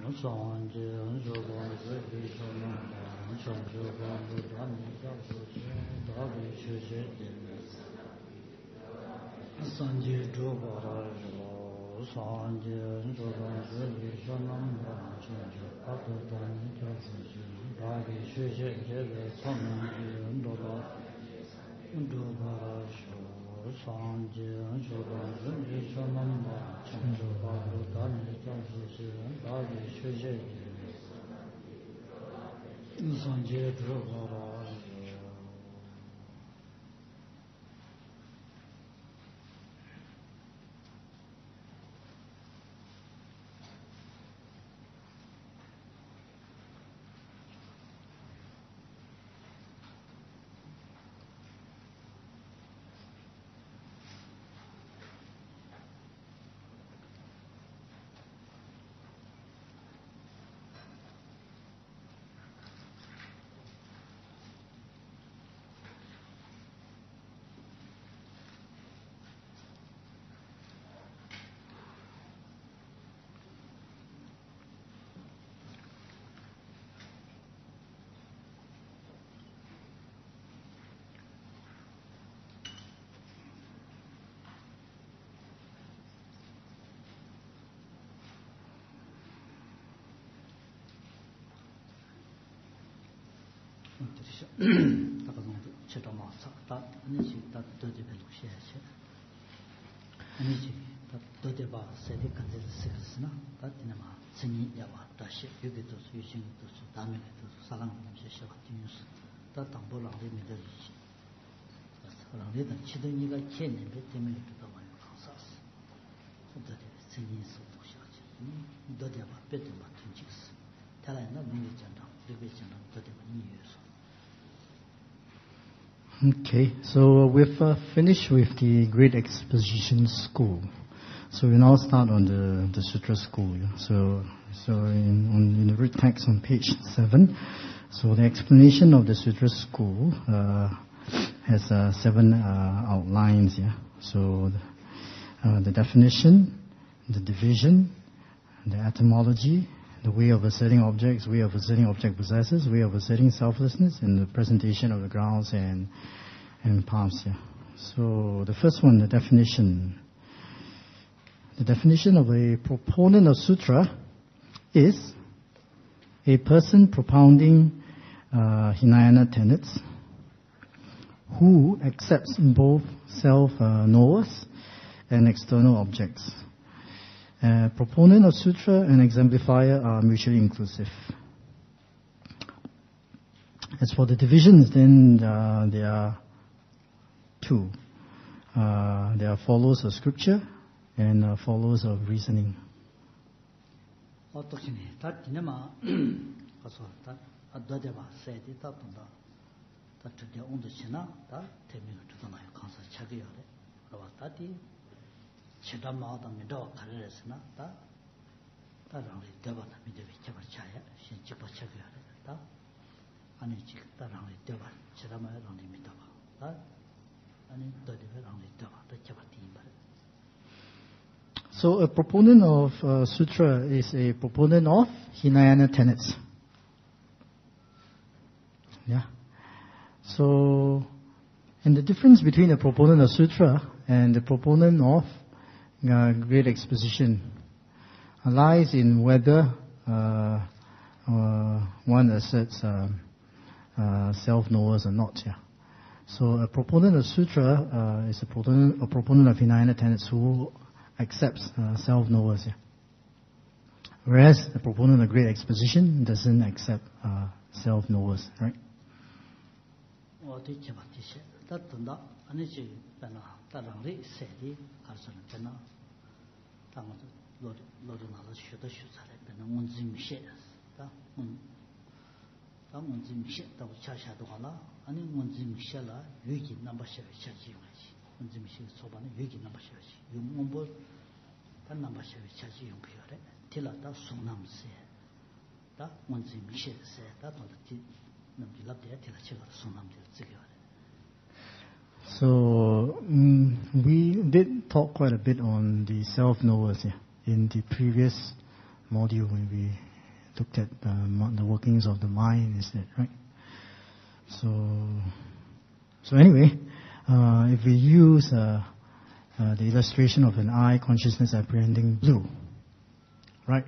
Okay, so we've finished with the Great Exposition School. So we now start on the Sutra School. Yeah? So in the root text on page 7, so the explanation of the Sutra School has 7 outlines. Yeah. So the definition, the division, the etymology, the way of asserting objects, way of asserting object possessors, way of asserting selflessness, and the presentation of the grounds and paths. Yeah. So the first one, the definition. The definition of a proponent of sutra is a person propounding Hinayana tenets who accepts both self-knowers and external objects. Proponent of sutra and exemplifier are mutually inclusive. As for the divisions, then there are 2. There are followers of scripture and followers of reasoning. So a proponent of sutra is a proponent of Hinayana tenets. Yeah. So, and the difference between a proponent of sutra and the proponent of Great Exposition lies in whether one asserts self-knowers or not. Yeah. So a proponent of sutra is a proponent of Hinayana tenets who accepts self-knowers. Yeah. Whereas the proponent of Great Exposition doesn't accept self-knowers, right? So we did talk quite a bit on the self-knowers in the previous module when we looked at the workings of the mind, is it right? So anyway, if we use the illustration of an eye consciousness apprehending blue, right?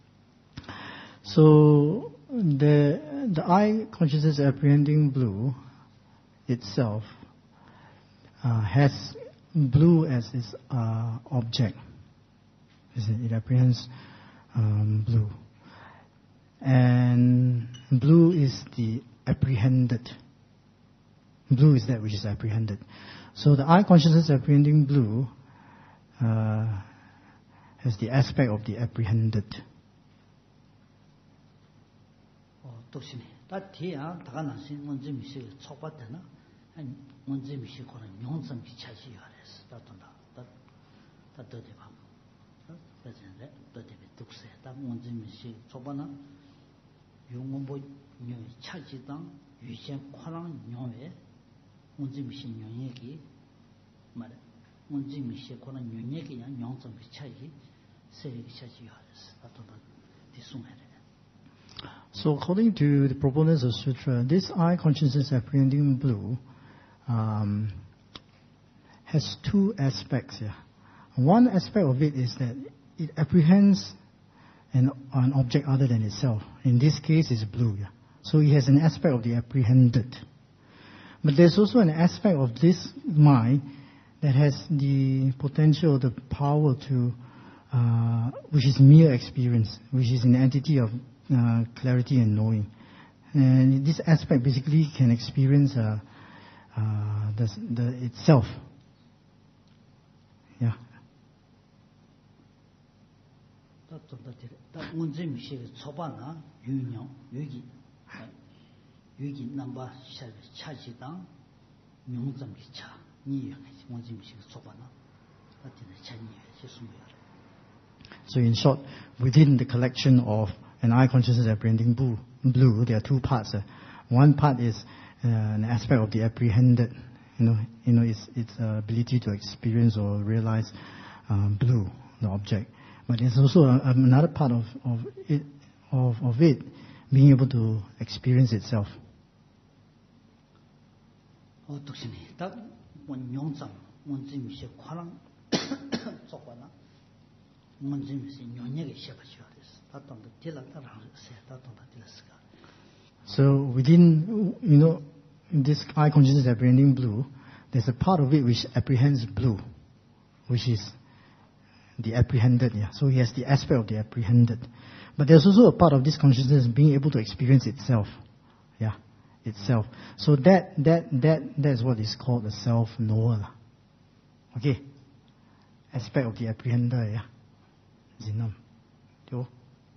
So the eye consciousness apprehending blue itself has blue as its object. It apprehends blue. And blue is the apprehended. Blue is that which is apprehended. So the eye consciousness apprehending blue has the aspect of the apprehended. 독신이 다 뒤야 다가 나신 먼저 미시 촉받잖아 한 먼저 미시 거는 용성 기차지가 그랬어 다던다 다 더대 봐 그래서 더대 독세 다 먼저 미시 촉받나 용원보 요 차지당 유신 과랑 용에 먼저 미시 용얘기 말해 먼저 미시 거는 용얘기냐 용성 기차지 세리 기차지가 그랬어 다던다 뒤숭해래. So according to the proponents of Sutra, this eye consciousness apprehending blue has two aspects here. One aspect of it is that it apprehends an object other than itself. In this case, it's blue. Yeah? So it has an aspect of the apprehended. But there's also an aspect of this mind that has the potential, the power to, which is mere experience, which is an entity of clarity and knowing. And this aspect basically can experience the itself. Yeah. So in short, within the collection of an eye consciousness apprehending blue, there are two parts. One part is an aspect of the apprehended, its ability to experience or realize blue, the object. But there's also another part of it being able to experience itself. So within, this eye consciousness apprehending blue, there's a part of it which apprehends blue, which is the apprehended. Yeah. So he has the aspect of the apprehended. But there's also a part of this consciousness being able to experience itself. Yeah, itself. So that's what is called the self-knower. Okay. Aspect of the apprehender. Yeah. Zinam. Jo.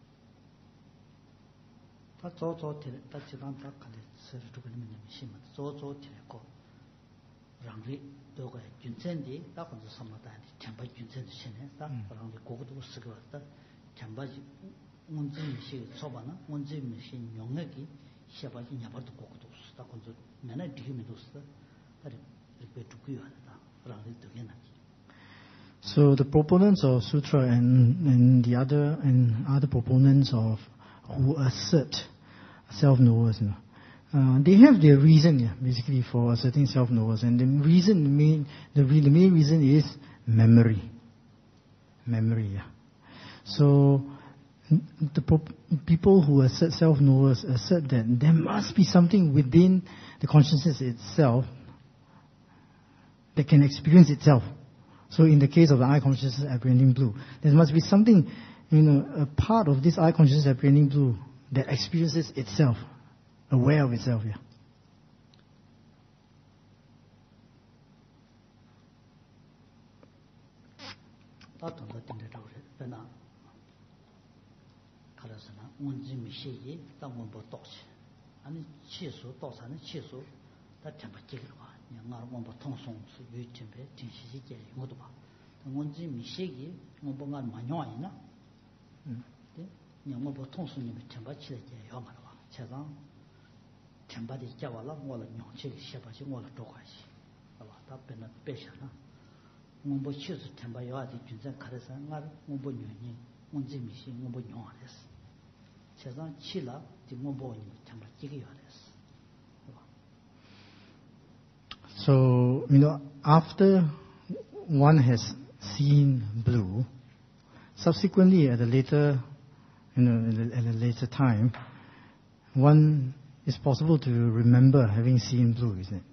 다 조조티래 다 지난 다 간데 서로 두고는 심은 조조티래고 랑리 도가 준센디 다 건서 섬마다니 참바 준센디 신에 다 랑리 고고도 쓰고 왔다 참바지 문진시 소바나 문진시 용액이 시바지 냐바도 고고도 쓰다 건서 맨날 디기면도 쓰다 다리 이렇게 두고요 하다 랑리 도게나. So the proponents of sutra and other proponents of who assert self-knowers, they have their reason, basically, for asserting self-knowers, and the main reason is memory. Memory, yeah. So the people who assert self-knowers assert that there must be something within the consciousness itself that can experience itself. So in the case of the eye consciousness apprehending blue, there must be something, a part of this eye consciousness apprehending blue that experiences itself, aware of itself. Yeah. 세상 치라 디모보니 참 지게 요래스. So, after one has seen blue, subsequently at a later, at a later time, one is possible to remember having seen blue, isn't it?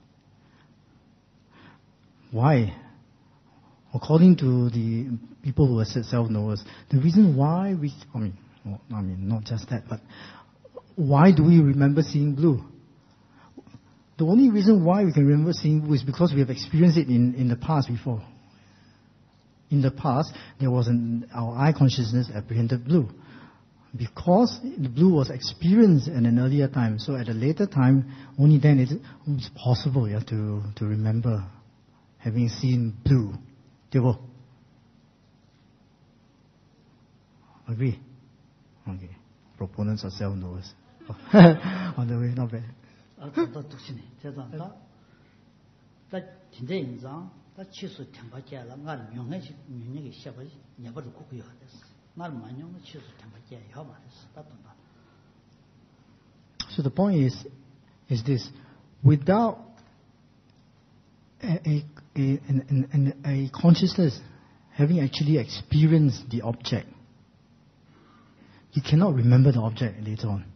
Why? According to the people who are self-knowers, the reason why not just that, but why do we remember seeing blue? The only reason why we can remember seeing blue is because we have experienced it in the past before. In the past, our eye consciousness apprehended blue. Because the blue was experienced at an earlier time, so at a later time, only then it's possible to remember having seen blue. Agree? Okay. Proponents are self-knowers. On the way, not bad. 또 독신이 제자다. 다 진짜 인상 다 치수 템바게라 날 명예식 명예기 시작을 내버려 고고요 됐어. 날 만용 치수 템바게 혀 말했어. 따뜻다. So the point is this: without a consciousness having actually experienced the object, you cannot remember the object later on.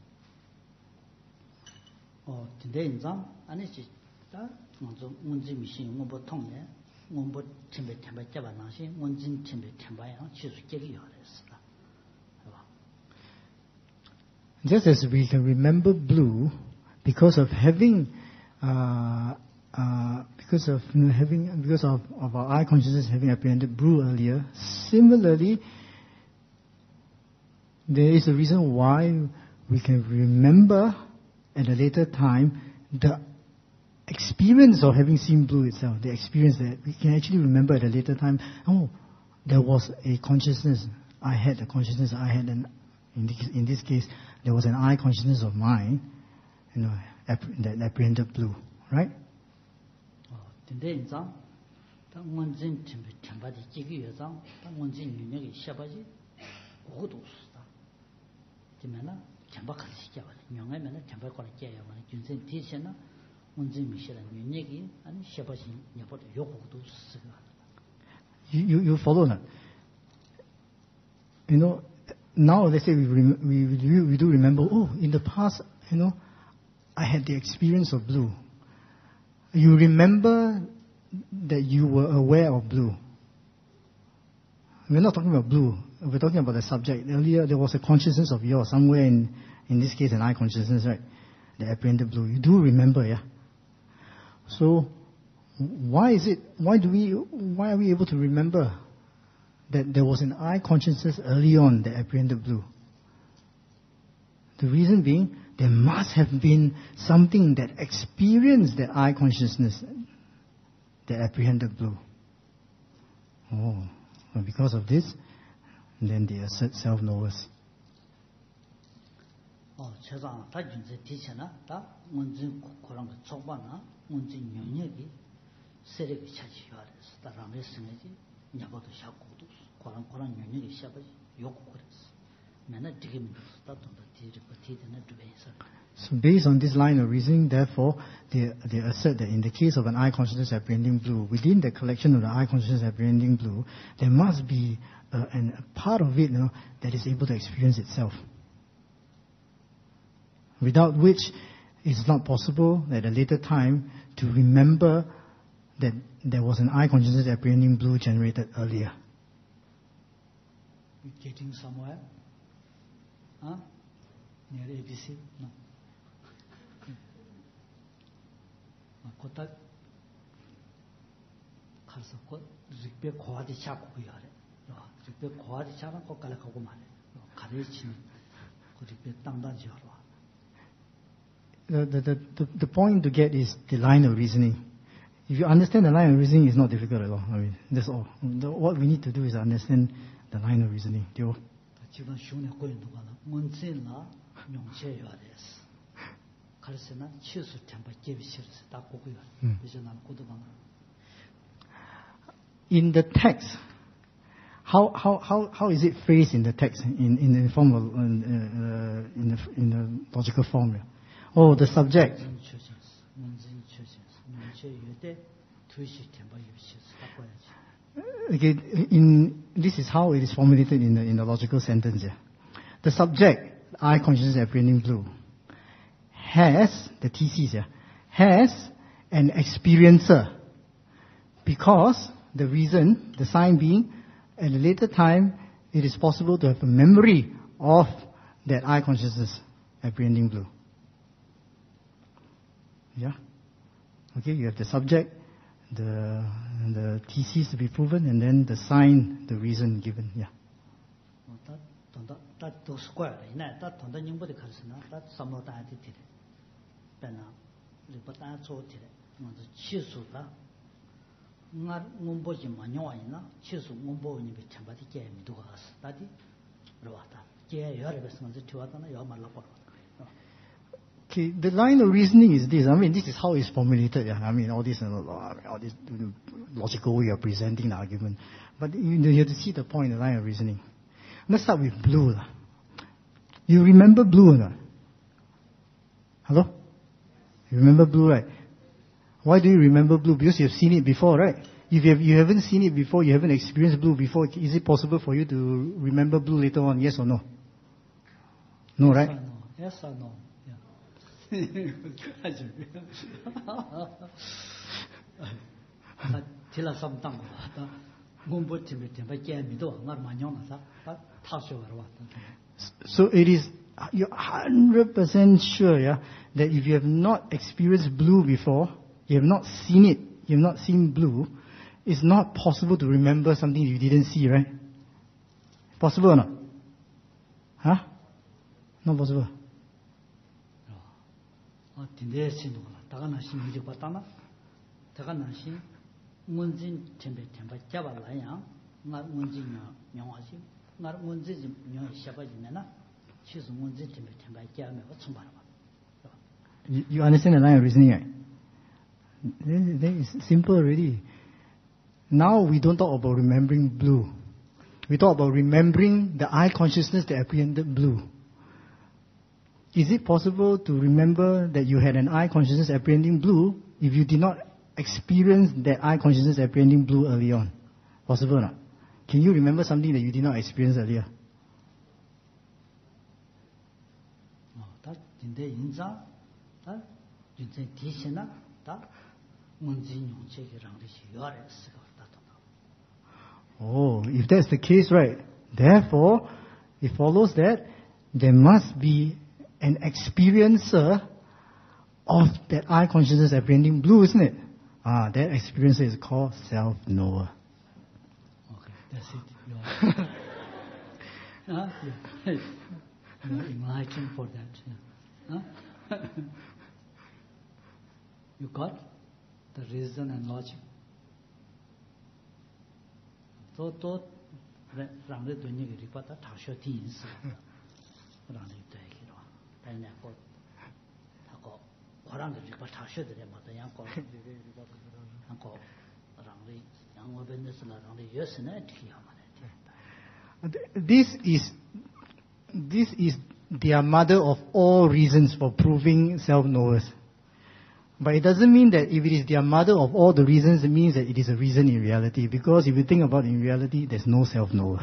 진짜 인상 아니지. 다 먼저 문제 미신 뭐뭐 통해 뭐뭐 템베 잡아 나시 원진 템베 템바야 치수 깨기 요랬어. Just as we can remember blue because of having because of our eye consciousness having apprehended blue earlier, similarly there is a reason why we can remember at a later time the experience of having seen blue itself, the experience that we can actually remember at a later time. There was a consciousness I had, and in this case there was an eye consciousness of mine, that apprehended blue, right? 근데 인상 당원진 템바디 지기 여상 당원진 윤역이 시아바지 그것도 없다. 되면은 템바까지 시켜봐. 명예면은 템바까지 깨야 말. 준선 티셔나 원진 미시라 윤역이 아니 시아바지 녀버도 요구도 쓰가. You follow that? Now let's say we do remember. In the past, I had the experience of blue. You remember that you were aware of blue. We're not talking about blue. We're talking about the subject. Earlier, there was a consciousness of yours, somewhere in this case, an eye consciousness, right? That apprehended blue. You do remember, yeah? So, why are we able to remember that there was an eye consciousness early on that apprehended blue? The reason being, there must have been something that experienced that eye consciousness that apprehended blue. And because of this, then they assert self-knowers. 세상 다 준세 뒤쳐나 다 원진 그런 거 초반나 원진 영역이 세력이 차지해야 돼서 다람에 승해지 냐고도 샤고도 그런 영역이 샤버지 요구 그랬어. 맨날 되게 민다 돈도 뒤르고 뒤드는 두배서. So based on this line of reasoning, therefore, they assert that in the case of an eye consciousness apprehending blue, within the collection of the eye consciousness apprehending blue, there must be a part of it, that is able to experience itself. Without which, it's not possible at a later time to remember that there was an eye consciousness apprehending blue generated earlier. You getting somewhere? Huh? Near ABC? No. 거다 가서 거 릭베 고아디 차고 야래. 릭베 고아디 차는 거 갈라고 말해. 가르치는 그 릭베 땅단지 하러. The point to get is the line of reasoning. If you understand the line of reasoning, it's not difficult at all. That's all. What we need to do is understand the line of reasoning. 지금 쉬운에 거인 누가 문진나 명체여야 됐어. 그래서나 치수 템바 개비 싫어서 다 고고요. 그래서 난 고도방. In the text, how is it phrased in the text in the form of in the logical form? Oh, the subject. Okay, this is how it is formulated in the logical sentence here. The subject, I consciousness apprehending blue, has, the thesis here, has an experiencer. Because the reason, the sign being, at a later time, it is possible to have a memory of that I consciousness apprehending blue. Yeah? Okay, you have the subject, the thesis to be proven, and then the sign, the reason given. Yeah. Okay, the line of reasoning is this. I mean, this is how it's formulated. Yeah? I mean, all this logical way of presenting the argument. But you have to see the point, the line of reasoning. Let's start with blue. You remember blue or not? Hello? You remember blue, right? Why do you remember blue? Because you've seen it before, right? If you haven't seen it before, you haven't experienced blue before, is it possible for you to remember blue later on? Yes or no? No, right? Yes or no? So it is, you're 100% sure, yeah, that if you have not experienced blue before, you have not seen it, you have not seen blue, it's not possible to remember something you didn't see, right? Possible or not? Huh? Not possible. You understand the line of reasoning, right? Then it's simple already. Now we don't talk about remembering blue. We talk about remembering the I consciousness that apprehended blue. Is it possible to remember that you had an I consciousness apprehending blue if you did not experience that I consciousness apprehending blue early on? Possible or not? Can you remember something that you did not experience earlier? Oh, if that's the case, right, therefore, it follows that there must be an experiencer of that I consciousness apprehending blue, isn't it? That experiencer is called self-knower. Okay, that's it. You're enlightened for that. Huh? You got the reason and logic. So, This is their mother of all reasons for proving self-knowers. But it doesn't mean that if it is their mother of all the reasons, it means that it is a reason in reality. Because if you think about it in reality, there's no self-knower.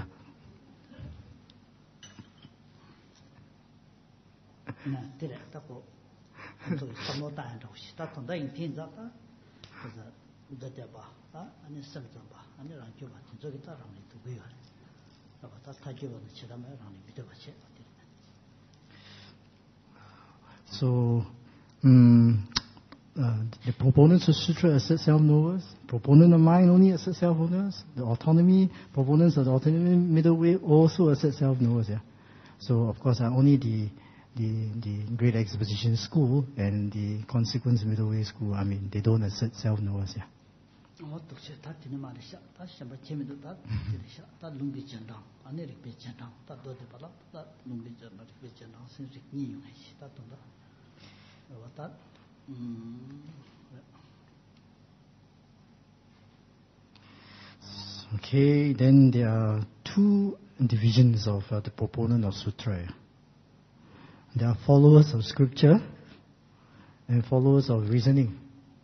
So, the proponents of Sutra assert self-knowers. Proponent of mind only assert self-knowers. The autonomy, proponents of the autonomy middle way also assert self-knowers. Yeah. So, of course, only the Great Exposition School and the Consequence Middle Way School, I mean, they don't assert self-knowers. Yeah. Okay, then there are two divisions of the proponent of sutra. There are followers of scripture and followers of reasoning.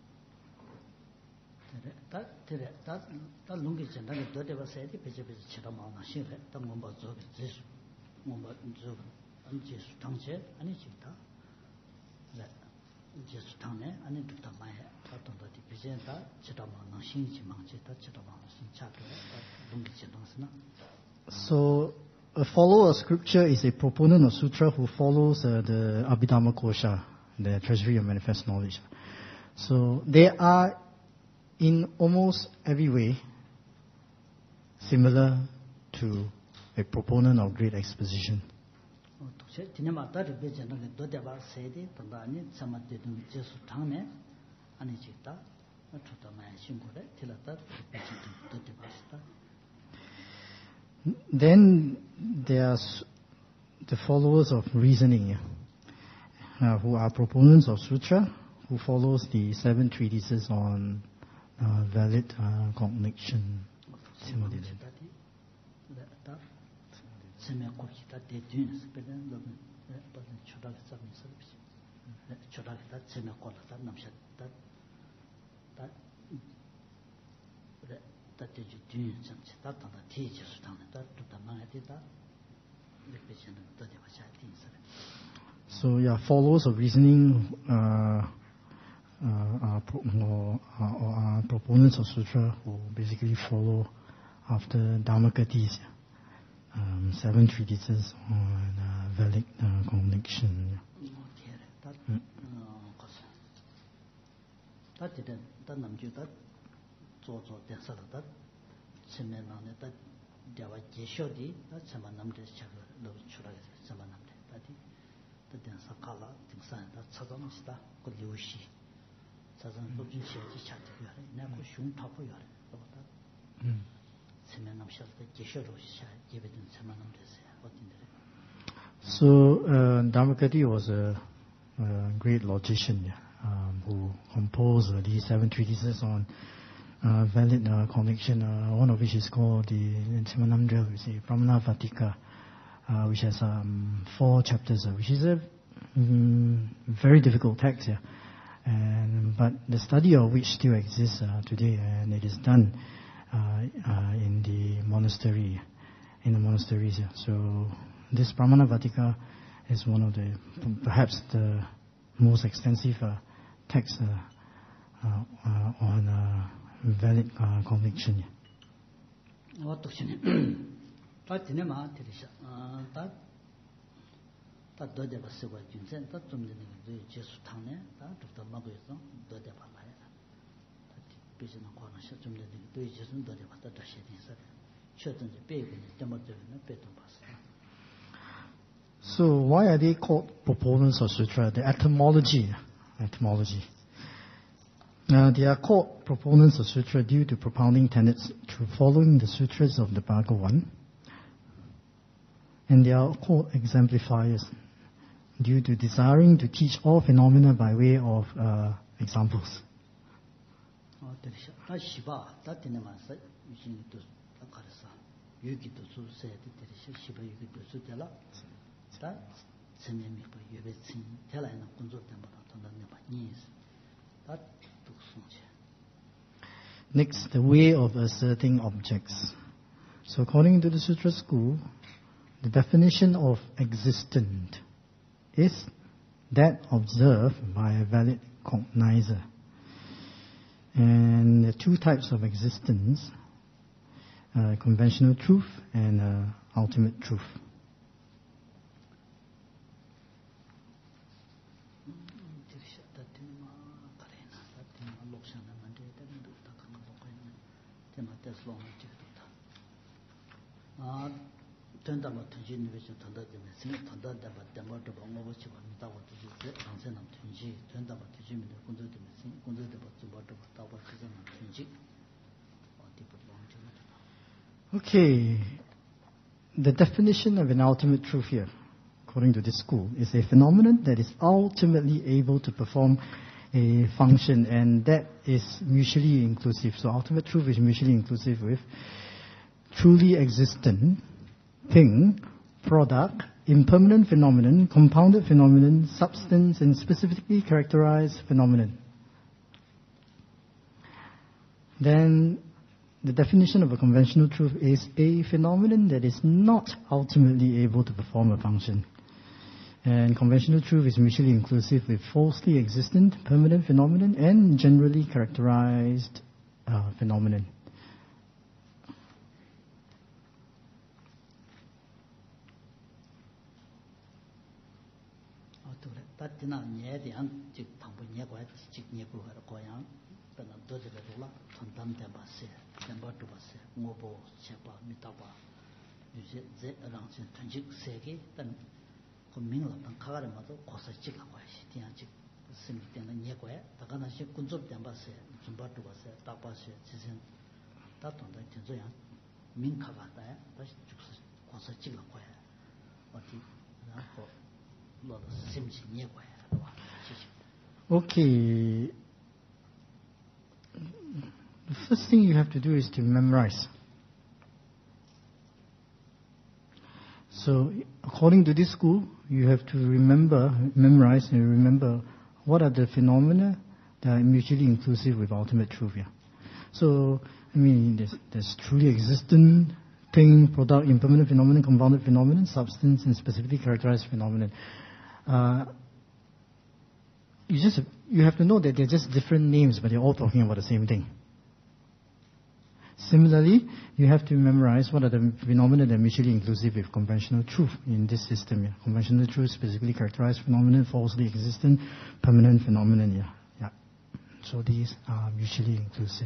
So, a follower of scripture is a proponent of sutra who follows the Abhidhamma Kosha, the Treasury of Manifest Knowledge. So, they are in almost every way similar to a proponent of great exposition. Then there's the followers of reasoning, who are proponents of sutra, who follows the 7 treatises on valid cognition. So, followers of reasoning are proponents of sutra who basically follow after Dhammakitis, 7 treatises on valid cognition. So, Dhammakati was a great logician who composed these 7 treatises on valid cognition, one of which is called the Simanamdra, Pramanavartika, which has 4 chapters, which is a very difficult text here. But the study of which still exists today, and it is done in the monasteries. So this Pramanavartika is one of the, perhaps the most extensive texts on valid cognition. So why are they called proponents of sutra? The etymology. They are called proponents of sutra due to propounding tenets through following the sutras of the Bhagavan. And they are called exemplifiers due to desiring to teach all phenomena by way of examples. Next, the way of asserting objects. So according to the Sutra school, the definition of existent is that observed by a valid cognizer. And there are 2 types of existence, conventional truth and ultimate truth. Okay, the definition of an ultimate truth here, according to this school, is a phenomenon that is ultimately able to perform a function, and that is mutually inclusive. So ultimate truth is mutually inclusive with truly existent thing, product, impermanent phenomenon, compounded phenomenon, substance, and specifically characterized phenomenon. Then the definition of a conventional truth is a phenomenon that is not ultimately able to perform a function. And conventional truth is mutually inclusive with falsely existent, permanent phenomenon and generally characterized phenomenon. Okay. The first thing you have to do is to memorize. So, according to this school, you have to memorize and remember what are the phenomena that are mutually inclusive with ultimate truth. Yeah. So, I mean, there's truly existent thing, product, impermanent phenomenon, compounded phenomenon, substance, and specifically characterized phenomenon. You have to know that they're just different names, but they're all talking about the same thing. Similarly, you have to memorize what are the phenomena that are mutually inclusive with conventional truth in this system. Yeah. Conventional truth, specifically characterized phenomenon, falsely existent, permanent phenomenon. Yeah. So these are mutually inclusive.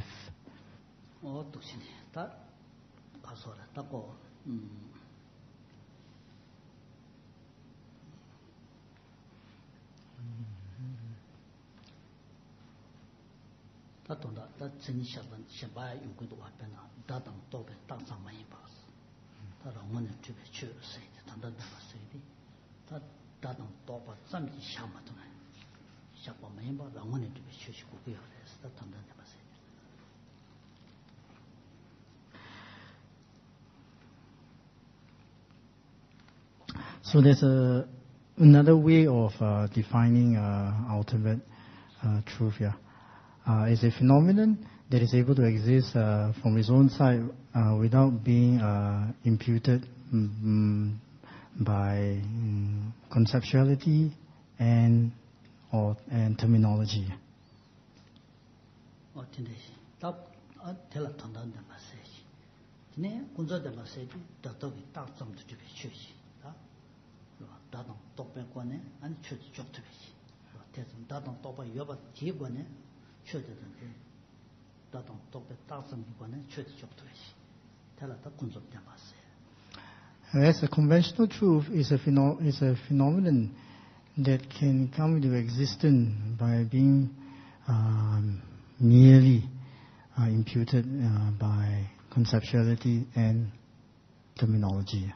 So there's another way of defining ultimate truth here. Is a phenomenon that is able to exist from its own side without being imputed by conceptuality and terminology. Whereas a conventional truth is a phenomenon that can come into existence by being merely imputed by conceptuality and terminology.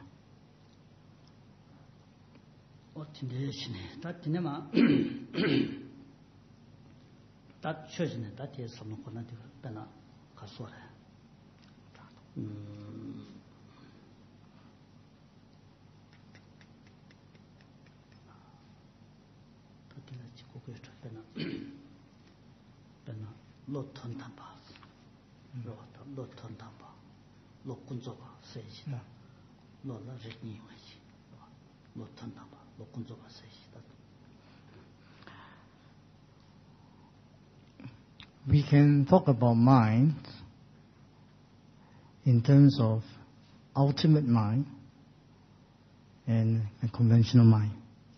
We can talk about mind in terms of ultimate mind and a conventional mind.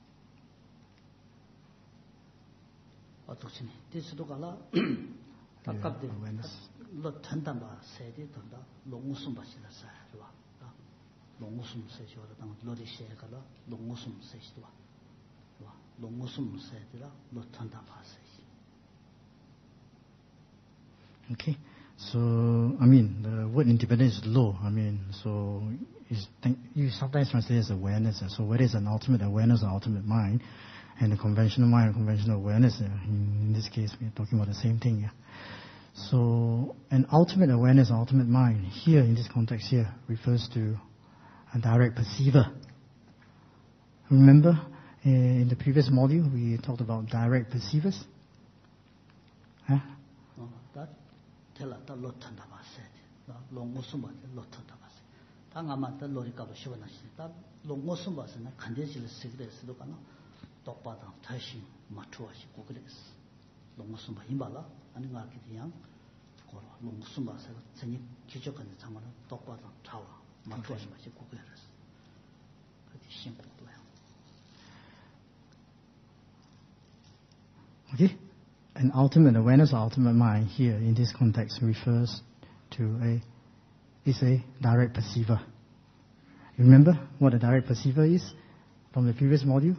Okay, so I mean the word independence is low. I mean, so you sometimes translate as awareness. So whether it's an ultimate awareness or ultimate mind, and a conventional mind or conventional awareness, in this case we're talking about the same thing. Yeah. So, an ultimate awareness, ultimate mind, here in this context here, refers to a direct perceiver. Remember, in the previous module, we talked about direct perceivers. Huh? 다 텔라다 로탄다 마세. 롱고스마 로탄다 마세. 당아마다 로리까도 시원하시. 다 롱고스마스나 간데실 시그레스도 가나 똑바다 다시 맞추어시 고그레스. 롱고스마 힘발라 아니가 그냥 고로 롱고스마서 전이 기적한 상관은 똑바다 차와 맞추어시 마시 고그레스. 그게 신고도야. Okay? An ultimate awareness or ultimate mind here in this context refers to is a direct perceiver. You remember what a direct perceiver is from the previous module?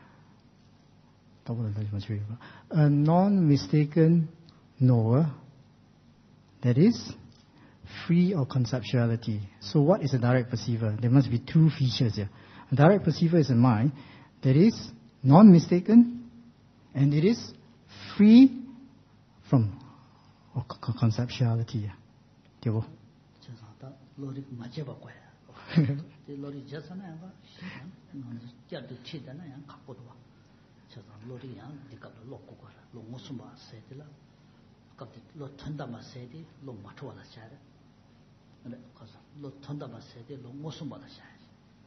A non-mistaken knower that is free of conceptuality. So what is a direct perceiver? There must be two features here. A direct perceiver is a mind that is non-mistaken and it is free from conceptuality. Okay? 죄송하다. 로리 맞아 봐야. 로리 자산아가 저도 치잖아. 양 갖고도 와. 죄송 로리 양 디갑도 놓고 가라. 롱무스마 세들라. 갑자기 로 턴다마 세디 롱 맞춰라 샤라. 근데 가서 로 턴다마 세디 롱무스마다 샤야지.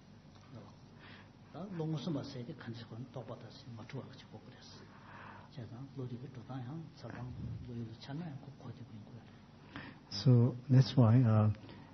나 롱무스마 세디 간지건 똑바다시 맞춰라 지고 그랬어. So that's why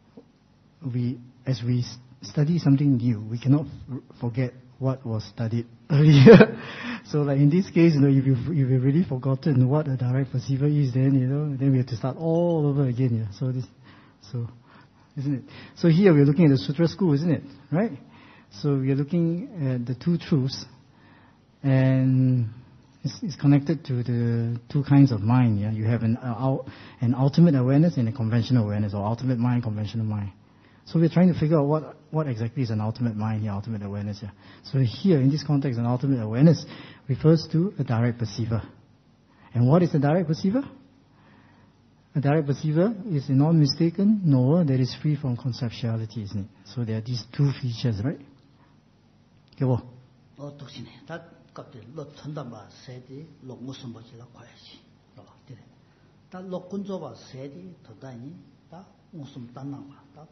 as we study something new, we cannot forget what was studied earlier. So like in this case, if you've really forgotten what a direct perceiver is, then then we have to start all over again. So isn't it? So here we're looking at the Sutra school, isn't it? Right? So we are looking at the two truths, and it's connected to the two kinds of mind. Yeah, you have an ultimate awareness and a conventional awareness, or ultimate mind, conventional mind. So we're trying to figure out what exactly is an ultimate mind here, ultimate awareness here. So here, in this context, an ultimate awareness refers to a direct perceiver. And what is a direct perceiver? A direct perceiver is a non-mistaken knower that is free from conceptuality, isn't it? So there are these two features, right? Okay, well. 갑자기 로 턴다마 세디 로 무슨 뭐지라 과야지. 그래. 다 로군조바 세디 더다니 다 무슨 단나마 다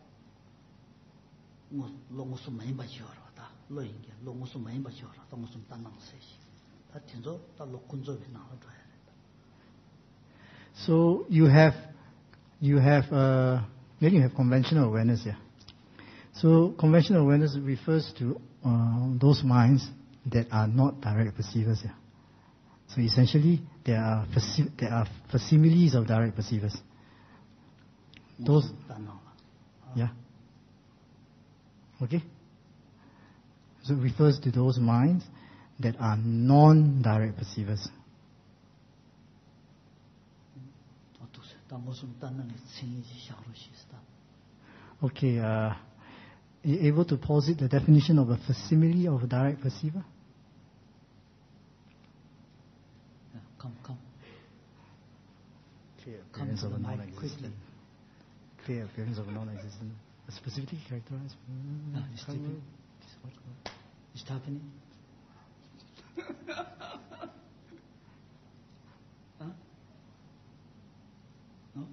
무슨 많이 봐줘라. 다 로인게 로 무슨 많이 봐줘라. 다 무슨 단나마 세시. 다 진짜 다 로군조에 나와 줘야 된다. So you have conventional awareness here. So conventional awareness refers to those minds that are not direct perceivers here. So essentially, there are facsimiles of direct perceivers. Those, yeah. Okay? So it refers to those minds that are non-direct perceivers. Okay, are you able to posit the definition of a facsimile of a direct perceiver? Come. Clear appearance of a non-existent. Clear appearance of a non-existent. Specifically characterized. It's happening. Huh? No?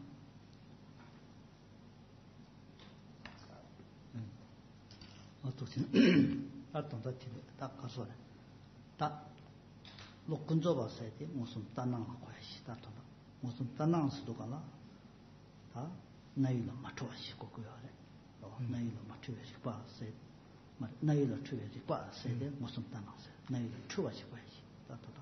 어떻게? 다 동다 티베 다 가서 다 lokkunzo ba saiti musum tanang kwashi ta to musum tanang sudo kana ta nailo matwa shi ko ko yare nailo matwa shi ba sai nailo chue shi ba sai de musum tanang sai nailo chua shi kwashi ta to.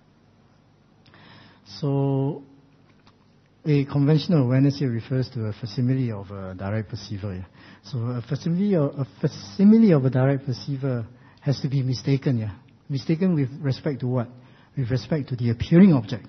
So a conventional awareness here refers to a facsimile of a direct perceiver. Yeah? So a facsimile of a direct perceiver has to be mistaken. Yeah? Mistaken with respect to what? With respect to the appearing object.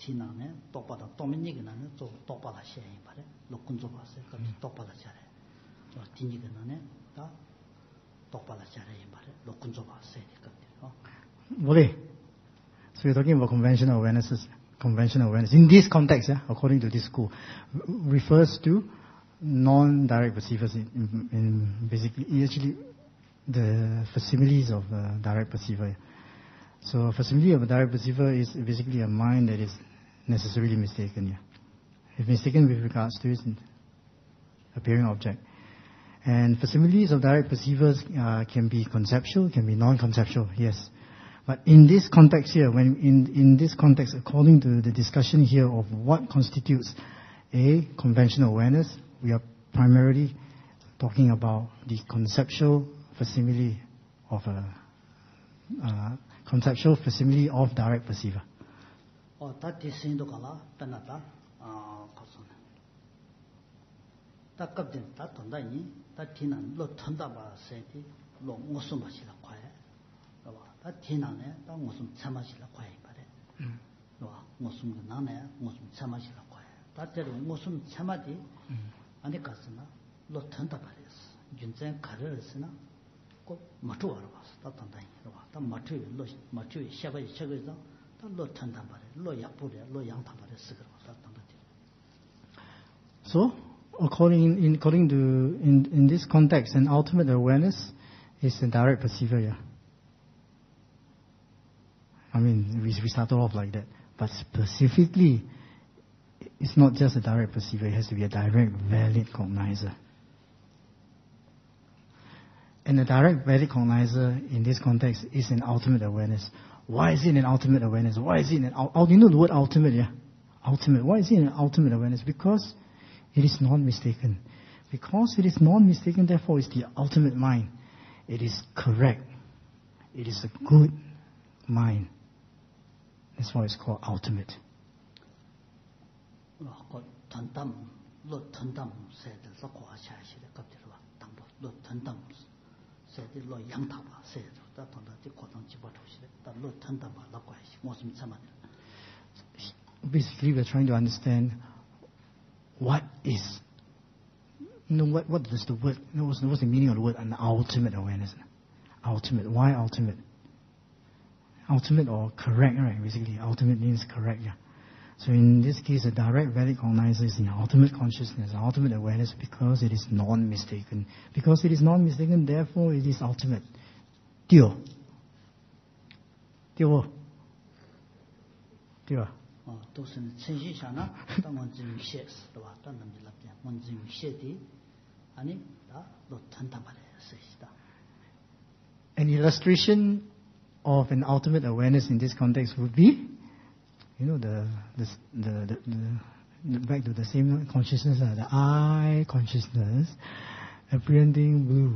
티나네 똑바다 도미니그나네 저 똑바다 시에 말해 로군조 봤어요. 그 똑바다 잘해. 저 디니그나네 다 똑바다 잘해 말해 로군조 봤어요. Okay. So we're talking about conventional awareness. Conventional awareness in this context, according to this school, refers to non-direct perceivers in basically actually the facsimiles of a direct perceiver. So a facsimile of a direct perceiver is basically a mind that is necessarily mistaken. Yeah. If mistaken with regards to its appearing object. And facsimiles of direct perceivers can be conceptual, can be non-conceptual, yes. But in this context here, when in this context, according to the discussion here of what constitutes a conventional awareness, we are primarily talking about the conceptual facsimile of a conceptual facsimile of direct perceiver. 다 디스인도 가라 떠났다. 거선. 다 갑된 다 돈다니 다 티난 로 턴다 봐세디 로 무슨 맛이라 과해. 다 티나네 다 무슨 참맛이라 과해 말해. 무슨 나네 무슨 참맛이라 과해. 다 때로 무슨 참맛이 아니 갔으나 로 턴다 봐랬어. 진짜 가르었으나 꼭 맞춰 알아 봤어. 다 돈다니. 다 맞춰 맞춰 샤바이 샤거서 다 로 턴다 봐래. 로 약부래 로 양타 봐래 쓰거라. 다 돈다지. So, according to in this context, an ultimate awareness is a direct perceiver. Yeah. I mean, we started off like that, but specifically, it's not just a direct perceiver. It has to be a direct, valid cognizer. And a direct, valid cognizer in this context is an ultimate awareness. Why is it an ultimate awareness? Why is it you know the word ultimate? Yeah, ultimate. Why is it an ultimate awareness? Because it is non-mistaken. Because it is non-mistaken, therefore it's the ultimate mind. It is correct. It is a good mind. That's why it's called ultimate. Basically, we're trying to understand what is, what does the word, what's the meaning of the word an ultimate awareness? Ultimate. Why ultimate? Ultimate or correct, right? Basically, ultimate means correct, yeah. So in this case, a direct valid cognizer is the ultimate consciousness, ultimate awareness, because it is non-mistaken. Because it is non-mistaken, therefore it is ultimate. Tio. An illustration of an ultimate awareness in this context would be, the back to the same consciousness, the I consciousness apprehending blue.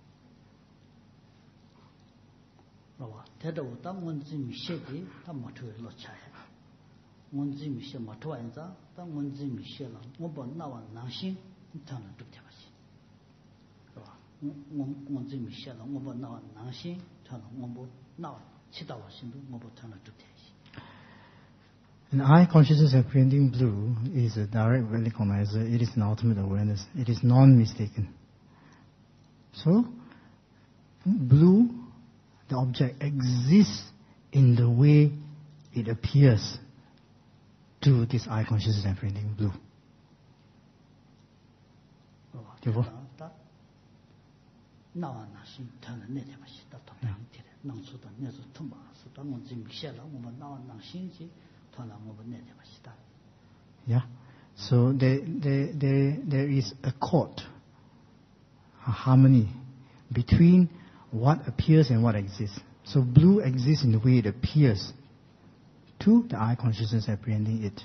An I consciousness apprehending blue is a direct valid cognizer. It is an ultimate awareness. It is non-mistaken. So, blue, the object, exists in the way it appears to this I consciousness apprehending blue. Yeah. So there is a chord, a harmony between what appears and what exists. So blue exists in the way it appears to the I consciousness apprehending it.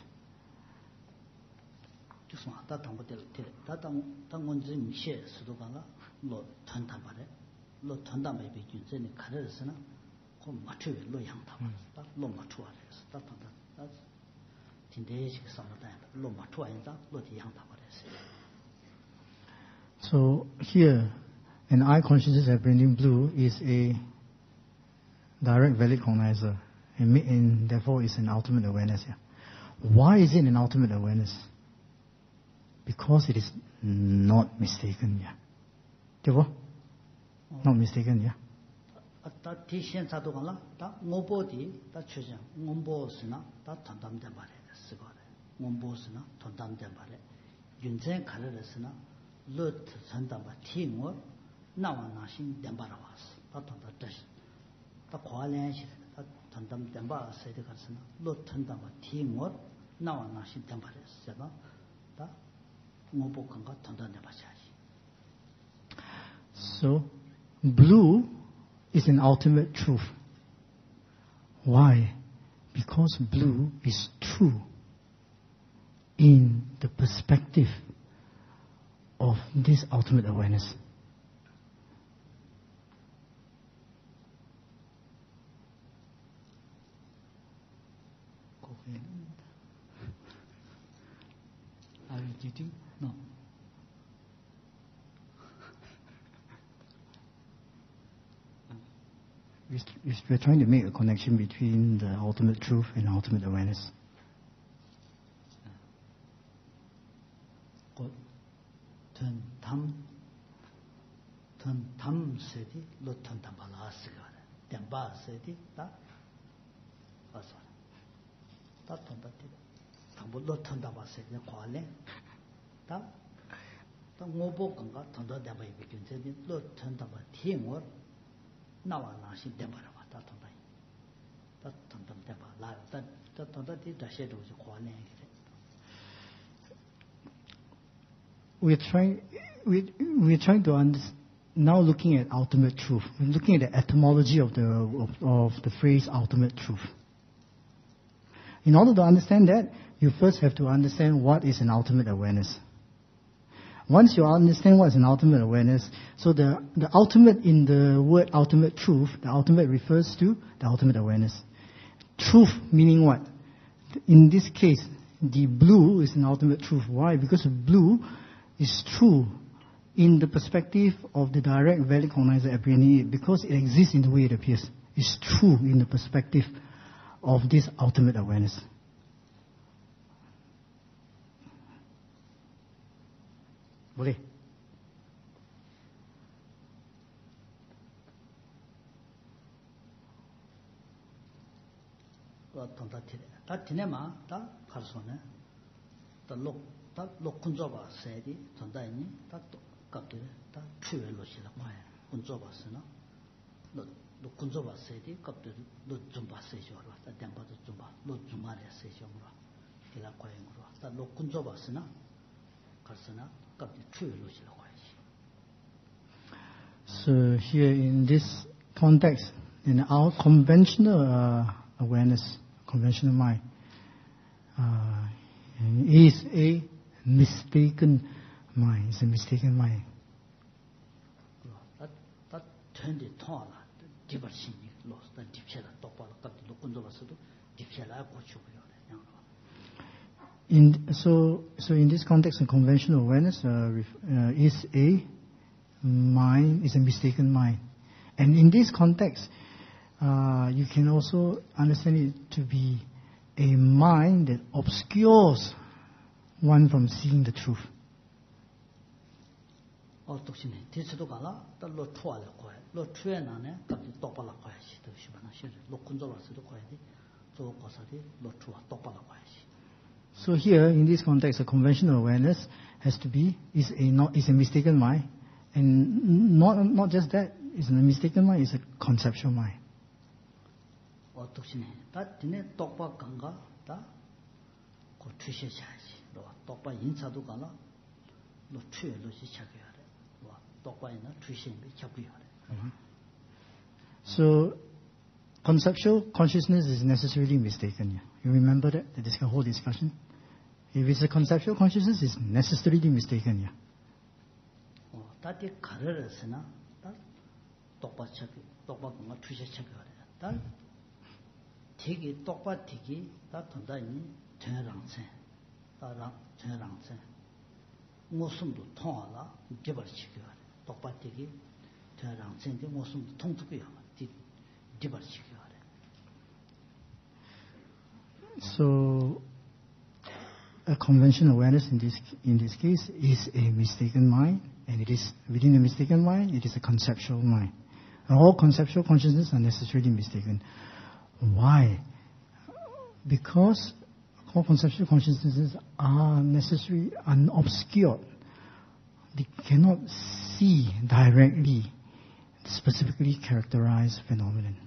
So here, an I consciousness apprehending blue is a direct valid cognizer, and therefore is an ultimate awareness here. Why is it an ultimate awareness? Because it is not mistaken, yeah. 对不? Not mistaken, yeah. 다 디신 자도가라 다 모보디 다 추정 몬보스나 다 던담된 말에 쓰거래 몬보스나 던담된 말에 윤전 가르르스나 롯 선담바 티모 나와 나신 덴바라 와스 다 던다 뜻 다 과련시 다 던담된 바 세대 가르스나 롯 선담바 티모 나와 나신 덴바라 쓰나 다 모보건가 던담된 바샤지. So blue is an ultimate truth. Why? Because blue is true in the perspective of this ultimate awareness. Are you cheating? No. We're trying to make a connection between the ultimate truth and ultimate awareness. 던 세디 로턴 담발라스가 덴바 세디 다 와서 다 던다티 담보 로턴 담바세디 과래 다 모보건가 던다 담바 이비균세디 로턴 담바 티모 나와 나시 덴바라 다 던다 다 던담 덴바 라다 던다티 다셰도 과래 We're trying to understand. Now looking at ultimate truth, we're looking at the etymology of the phrase ultimate truth. In order to understand that, you first have to understand what is an ultimate awareness. Once you understand what is an ultimate awareness, so the ultimate in the word ultimate truth, the ultimate refers to the ultimate awareness. Truth meaning what? In this case, the blue is an ultimate truth. Why? Because blue is true in the perspective of the direct valid cognizer apprehending it, because it exists in the way it appears. It's true in the perspective of this ultimate awareness. Boleh? 다 티네마 다 가르소네 다 lokkunzoba 세디 전다이니 다 갑들 다 추웰로시라 마야 kunzo바스나 lokkunzoba 세디 갑들 로좀바 세죠라 다 덴바도 좀바 로좀마레 세죠라 기라 과행으로 다 lokkunzo바스나 가르스나 갑들 추웰로시라 과야지. So here in this context, in our conventional awareness, conventional mind, is a mistaken mind. It's a mistaken mind. So in this context, of conventional awareness is a mind, is a mistaken mind. And in this context, you can also understand it to be a mind that obscures one from seeing the truth. So here, in this context, a conventional awareness has to be is a mistaken mind, and not just that, it's a mistaken mind, it's a conceptual mind. So, conceptual consciousness is necessarily mistaken. Yeah? You remember that, the whole discussion? If it's a conceptual consciousness, it's necessarily mistaken. Yeah? 되게 똑바티기 다 돈다니 전랑세 모습도 통하라 디버치기가 똑바티기 전랑세인데 모습도 통투고요 디버치기가. So a conventional awareness in this case is a mistaken mind, and it is within the mistaken mind, it is a conceptual mind. And all conceptual consciousness are necessarily mistaken. Why? Because all conceptual consciousnesses are necessarily unobscured. They cannot see directly specifically characterized phenomenon.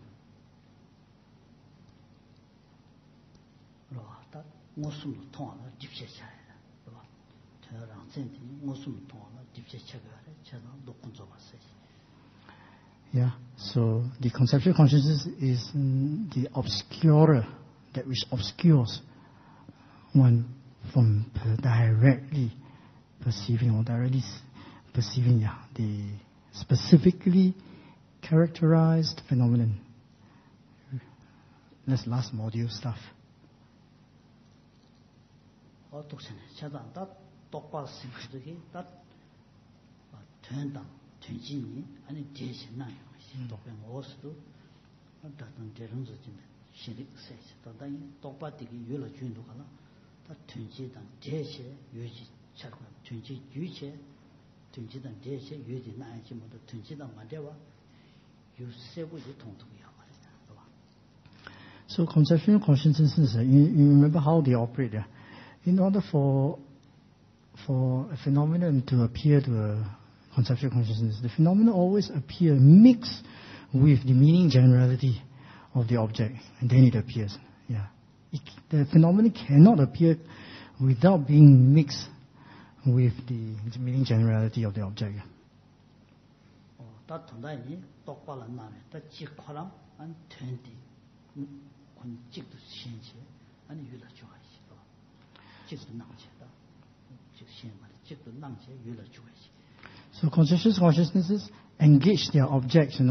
Yeah, so the conceptual consciousness is the obscurer, that which obscures one from directly perceiving the specifically characterized phenomenon. That's last module stuff. So conceptual consciousnesses, you remember how they operate. In order for a phenomenon to appear to a conceptual consciousness, the phenomenon always appear mixed with the meaning generality of the object, and then it appears. Yeah, the phenomenon cannot appear without being mixed with the meaning generality of the object. So conscious consciousnesses engage their objects,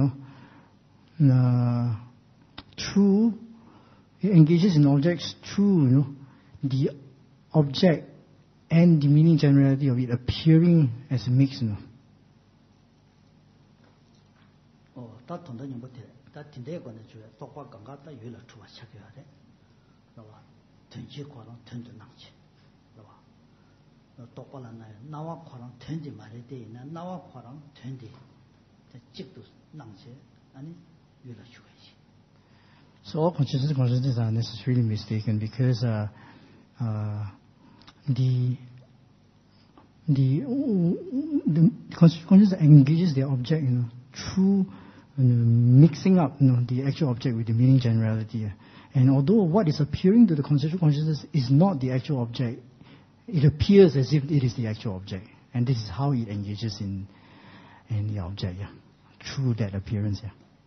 through, it engages in objects through, the object and the meaning generality of it appearing as a mix, So all consciousnesses are necessarily mistaken because the consciousness engages the object, through mixing up, the actual object with the meaning generality. And although what is appearing to the conceptual consciousness is not the actual object, it appears as if it is the actual object, and this is how it engages in the object, through that appearance.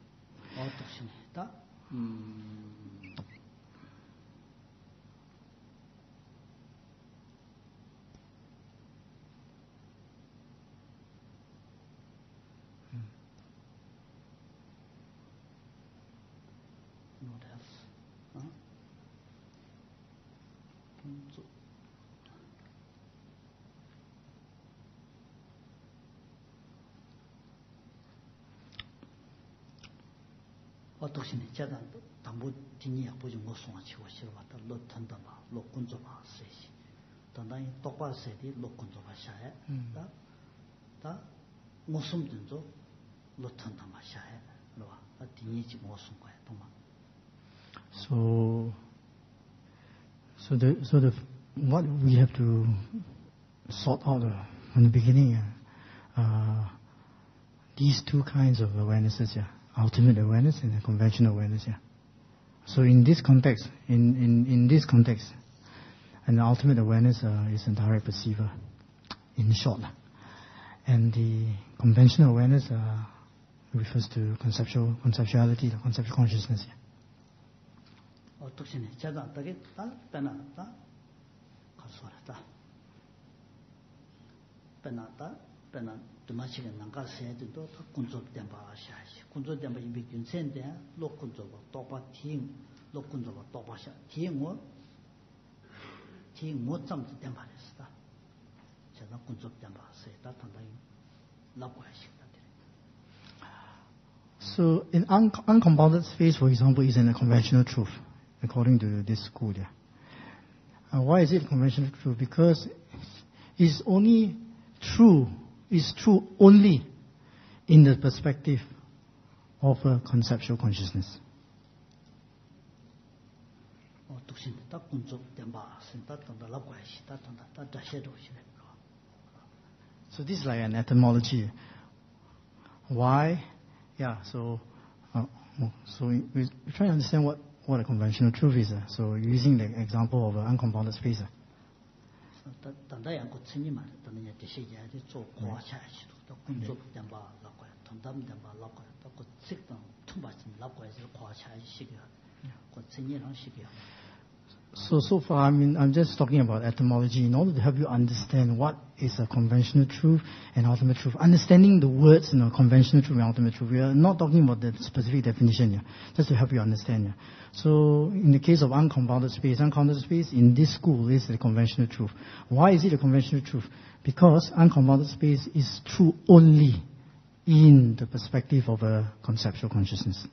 So what we have to sort out from the beginning, these two kinds of awarenesses, ultimate awareness and conventional awareness. So in this context, in this context, an ultimate awareness is a direct perceiver, in short, and the conventional awareness refers to conceptuality, the conceptual consciousness. So in uncompounded space, for example, is in a conventional truth, according to this school. Why is it conventional truth? Because it's only true, it's true only in the perspective of a conceptual consciousness. 독신 다 군족 된바 신다 돈다 라과시 다 돈다 다 다셔도 시네. So this is like an etymology. Why? Yeah. So we try to understand what a conventional truth is. So using the example of an unconfounded space. 단다 양고 천이만 단냐 대시야지 조 과차시도 또 군족 된바 라과 돈담 된바 라과 또 직당 통바진 라과에서 과차시기야. 그 천이랑 시기야. So far, I'm just talking about etymology in order to help you understand what is a conventional truth and ultimate truth. Understanding the words, conventional truth and ultimate truth. We are not talking about the specific definition here, just to help you understand. Yeah. So, in the case of unconfounded space in this school is the conventional truth. Why is it a conventional truth? Because unconfounded space is true only in the perspective of a conceptual consciousness.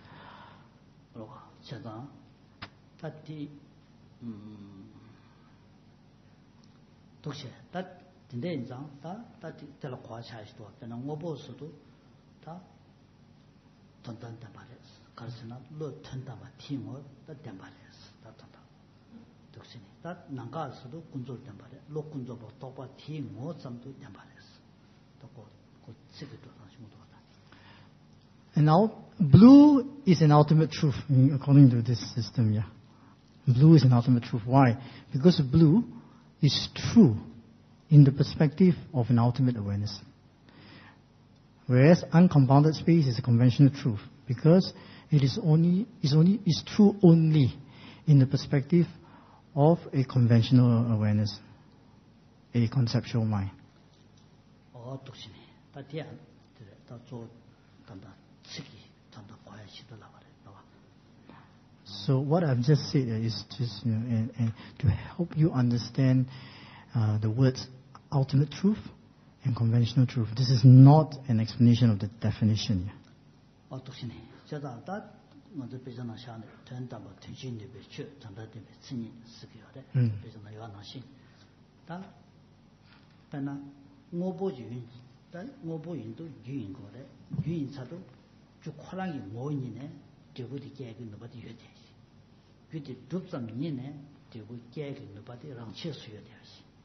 독시 다 근데 인장 다 때로 과차시도 때는 오보스도 다 돈단다 말했어. 가르치나 로 턴다 봐 팀을 다 댐발했어. 다 돈다. 독시니 다 난가서도 군졸 댐발해. 로 군졸보 또바 팀을 점도 댐발했어. 또고 그 책도 하시고도 하다. And now blue is an ultimate truth according to this system, yeah. Blue is an ultimate truth. Why? Because blue is true in the perspective of an ultimate awareness. Whereas unconfounded space is a conventional truth because it is true only in the perspective of a conventional awareness, a conceptual mind. 독신이 다디안 다조 단다 측이 단다 과시도 나와래. So what I've just said is just and to help you understand the words ultimate truth and conventional truth. This is not an explanation of the definition. 독신이 제가 다 먼저 배전한 시간에 된다 뭐 대신에 배치 전달되면 신이 쓰기요래. 배전한 요한신 다 배나 뭐보지 다 뭐보인도 유인 거래. 유인사도 쭉 화랑이 뭐이네. 저거디 깨게 너버디 해야 돼. 그때 둡sam이네. 저거 깨게 너버디 랑치수야 돼.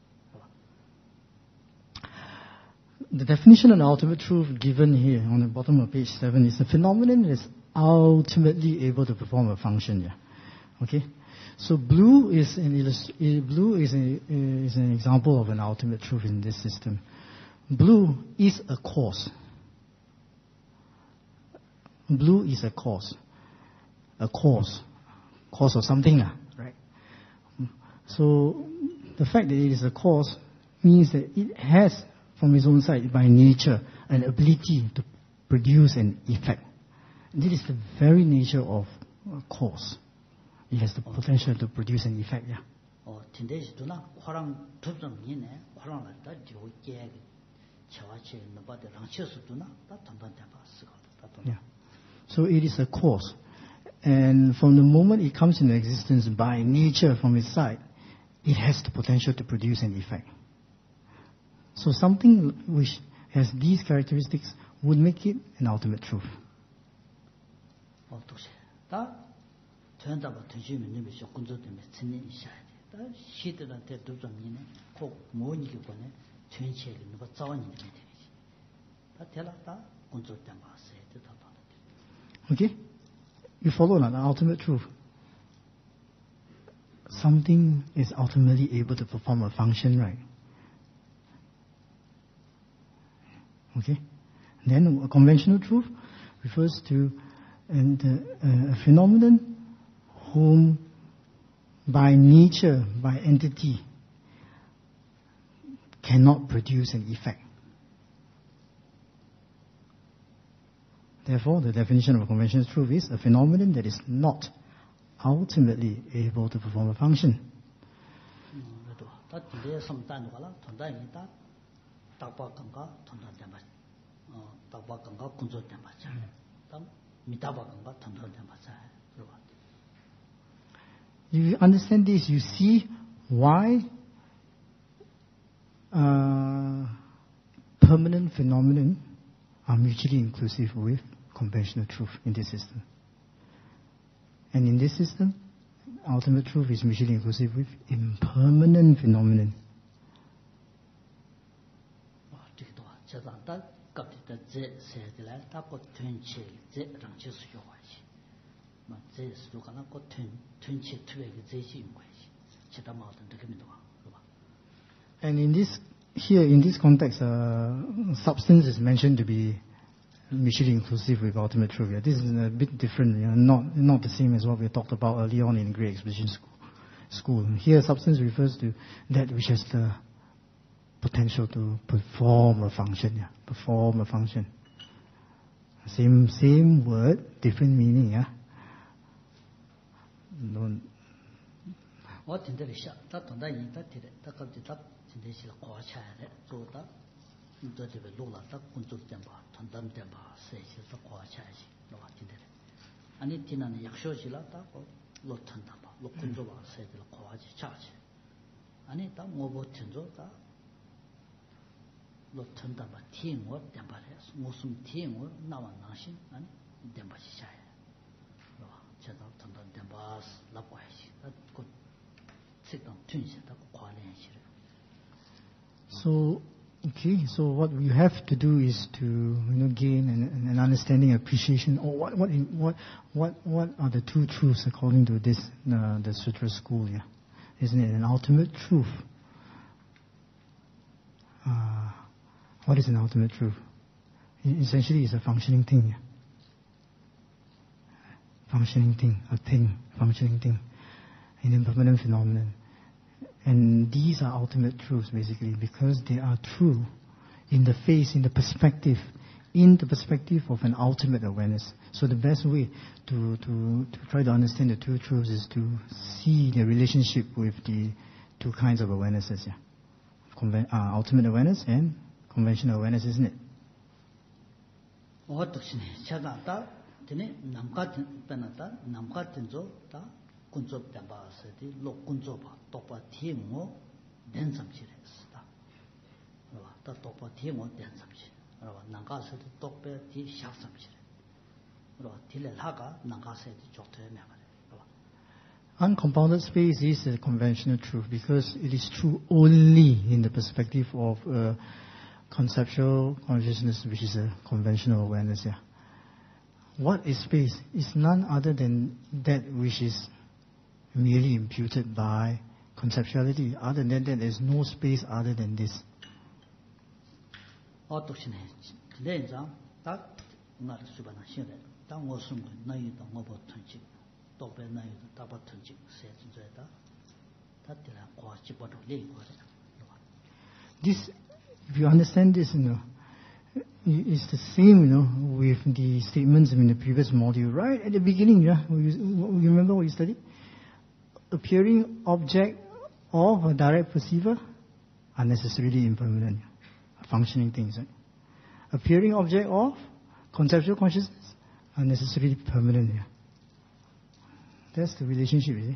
The definition of the ultimate truth given here on the bottom of page 7 is a phenomenon that is ultimately able to perform a function. Yeah. Okay. So blue is an example of an ultimate truth in this system. Blue is a cause. Blue is a cause. A cause of something, right? So the fact that it is a cause means that it has, from its own side, by nature, an ability to produce an effect. This is the very nature of a cause. It has the potential to produce an effect. Yeah. Yeah. So it is a cause. And from the moment it comes into existence by nature from its side, it has the potential to produce an effect. So something which has these characteristics would make it an ultimate truth. Okay? You follow that, the ultimate truth. Something is ultimately able to perform a function, right? Okay? Then a conventional truth refers to a phenomenon whom by nature, by entity, cannot produce an effect. Therefore, the definition of a conventional truth is a phenomenon that is not ultimately able to perform a function. If you understand this, you see why permanent phenomenon are mutually inclusive with conventional truth in this system. And in this system, ultimate truth is mutually inclusive with impermanent phenomenon. And in this context, substance is mentioned to be mutually inclusive with ultimate truth. Yeah. This is a bit different, not the same as what we talked about earlier on in Great Exposition School. Here, substance refers to that which has the potential to perform a function. Yeah. Perform a function. Same word, different meaning. Yeah. So what we have to do is to gain an understanding, appreciation. What are the two truths according to this the Sutra school? Yeah, isn't it an ultimate truth? What is an ultimate truth? Essentially, it's a functioning thing. Yeah? Functioning thing, functioning thing, an impermanent phenomenon. And these are ultimate truths, basically, because they are true in the perspective of an ultimate awareness. So the best way to try to understand the two truths is to see the relationship with the two kinds of awarenesses. Yeah, ultimate awareness and conventional awareness, isn't it? Uncompounded space is a conventional truth because it is true only in the perspective of conceptual consciousness, which is a conventional awareness. Yeah. What is space? It's none other than that which is merely imputed by conceptuality. Other than that, there's no space other than this. This, if you understand this, it's the same, with the statements in the previous module. Right at the beginning, you remember what you studied? Appearing object of a direct perceiver are necessarily impermanent, functioning things. Right? Appearing object of conceptual consciousness are necessarily permanent. Yeah? That's the relationship, is it?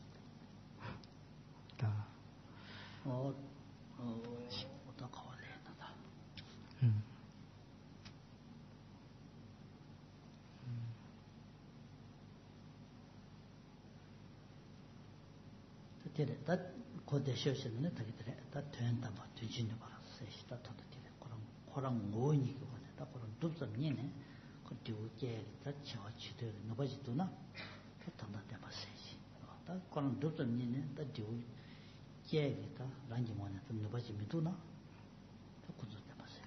that 고대시오시는 되게 다 된다 뭐 뒤진이 봐라 세시다 돈도 되게 그런 뭐니 그거네 다 그런 둡섬니네 그 뒤에 다 쳐치들 너버지도나 그런다 때 봐세시 다 그런 둡섬니네 다 뒤에 다 란지모네 좀 너버지 미도나 그 고조 때 봐세요.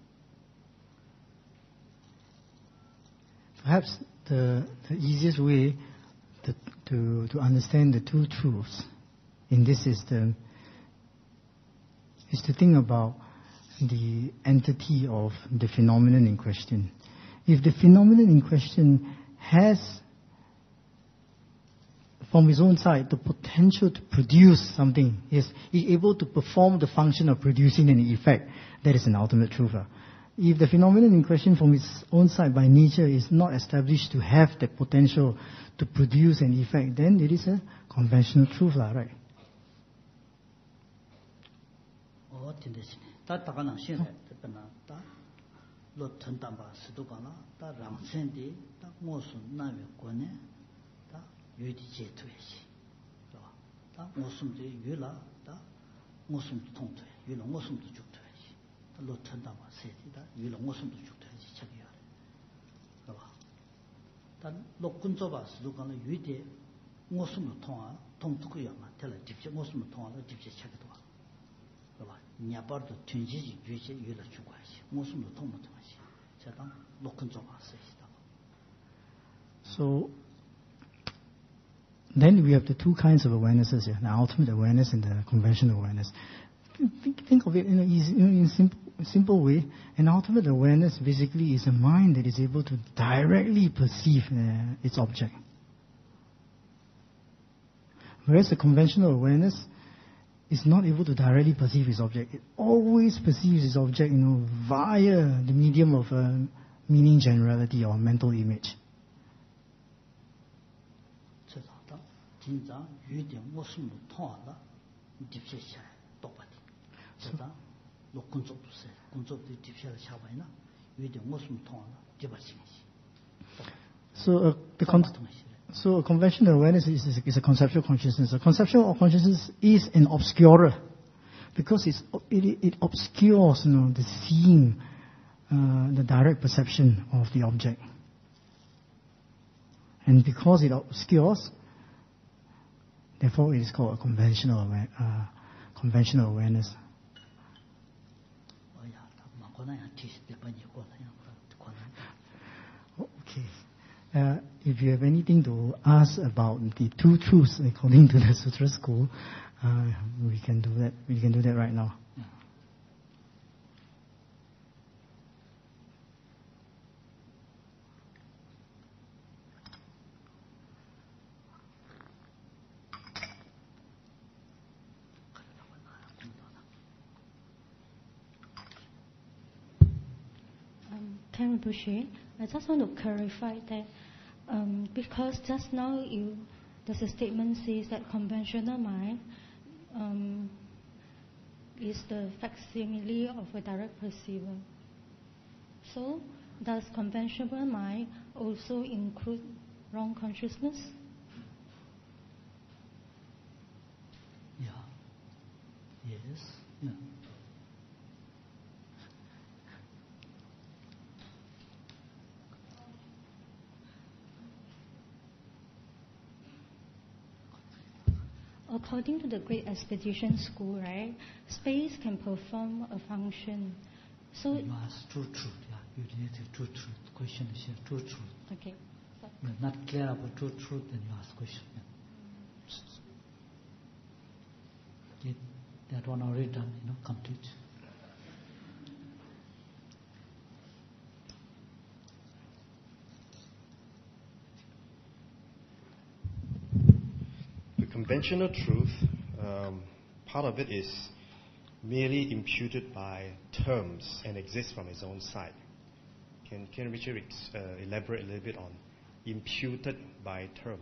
Perhaps the easiest way to understand the two truths in this system is to think about the entity of the phenomenon in question. If the phenomenon in question has, from its own side, the potential to produce something, is able to perform the function of producing an effect, that is an ultimate truth. If the phenomenon in question from its own side by nature is not established to have the potential to produce an effect, then it is a conventional truth, right? tindesin. Ta takana shin tepena ta lo tentamba sidukana ta rangsendi ta ngosun nami kone ta yudi jetueshi. 다 모습도 유라 다 모습도 통돼 유라 모습도 죽돼야지 로 천다마 세디다 유라 모습도 죽돼야지 자기야 그봐 단 lokkunzo ba su kan yude 모습도 통아 통투고야마 텔라 직접 모습도 통하고 직접 차기도 와 그봐 냐바도 튼지지 유지 유라 죽어야지 모습도 통못 통하지 자당 lokkunzo ba 세시다 So then we have the two kinds of awarenesses here, the ultimate awareness and the conventional awareness. Think of it in a simple way. An ultimate awareness basically is a mind that is able to directly perceive its object. Whereas the conventional awareness is not able to directly perceive its object. It always perceives its object, via the medium of a meaning generality or mental image. 진짜 유대 모습도 통하다 딥세샤 똑바디 그다 녹군족도 세 군족도 딥세를 샤바이나 유대 모습도 통하다 딥바싱이지 So a conventional awareness is a conceptual consciousness. A conceptual consciousness is an obscurer because it obscures the seeing, the direct perception of the object, and because it obscures, therefore, it is called a conventional awareness. Okay. If you have anything to ask about the two truths according to the Sutra school, we can do that. We can do that right now. Ken Rinpoche, I just want to clarify that because just now there's a statement says that conventional mind is the facsimile of a direct perceiver. So, does conventional mind also include wrong consciousness? Yeah. Yes. Yeah. According to the Great Expedition School, right, space can perform a function. So you ask true truth, yeah. You need true truth. Question is here, true truth. Okay. You're not clear about true truth, then you ask question. Yeah. That one already done, complete. Conventional truth, part of it is merely imputed by terms and exists from its own side. Can Richard elaborate a little bit on imputed by terms?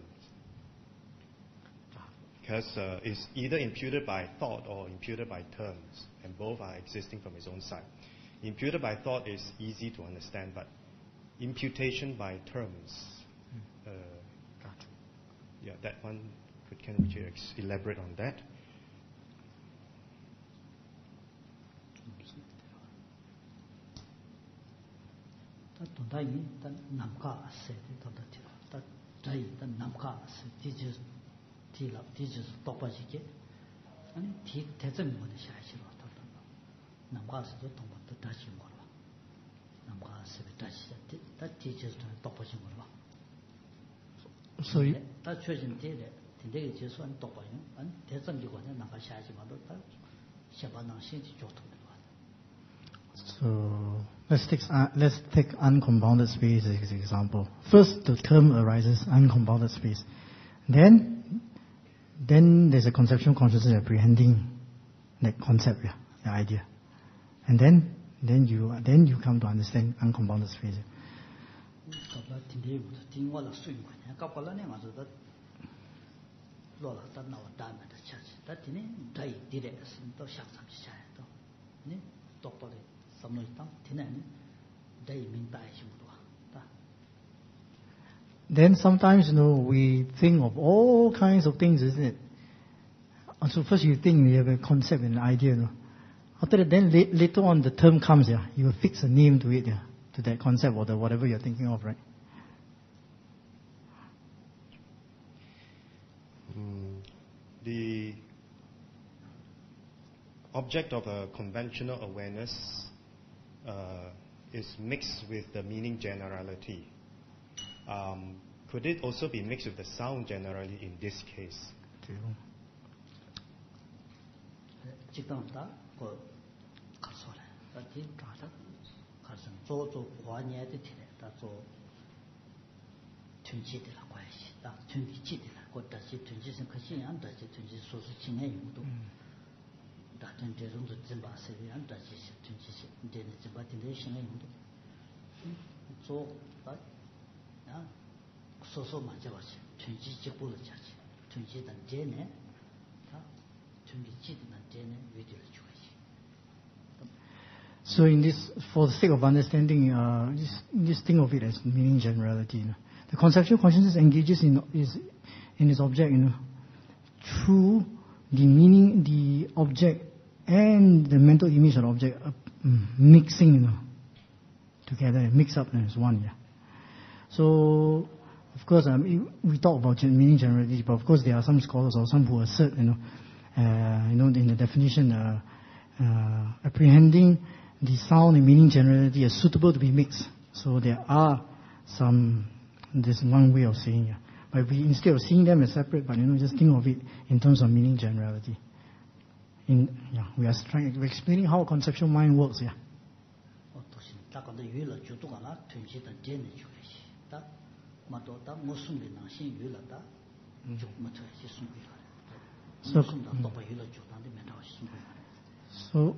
Because it's either imputed by thought or imputed by terms, and both are existing from its own side. Imputed by thought is easy to understand, but imputation by terms, that one. Can Richard elaborate on that? So you, So let's take unconfounded space as an example. First, the term arises, unconfounded space. Then there's a conceptual consciousness apprehending that concept, the idea, and then you come to understand unconfounded space. 네 똑바로 삼노이당 되나니 대민 다이심도 다. Then sometimes, we think of all kinds of things, isn't it? So first you think you have a concept and an idea, After that, then later on the term comes, you will fix a name to it, to that concept or the whatever you're thinking of, right? The object of a conventional awareness is mixed with the meaning generality. Could it also be mixed with the sound generality in this case? 직당다 그 가서래. 다지 가서 가서 조조 관여의 티네. 다조 춘지들라 관시. 다 춘지지들라. 그다시 춘지선 그시 안 다지 춘지 소수 진행 용도. 다 춘지론도 진바세비 안 다지 춘지시 인데는 진바인데 신의 용도. 조다 야 소소 맞아 봤어. 춘지 직보를 자지. 춘지단 제네. So in this, for the sake of understanding, just think of it as meaning generality. The conceptual consciousness engages in its object, through the meaning, the object, and the mental image of the object mixing, together, mix up as one. Yeah. So, of course, we talk about meaning generality, but of course there are some scholars or some who assert, in the definition, apprehending the sound and meaning generality as suitable to be mixed. So there are there's one way of saying it. But instead of seeing them as separate, but just think of it in terms of meaning generality. We're explaining how a conceptual mind works. Yeah. So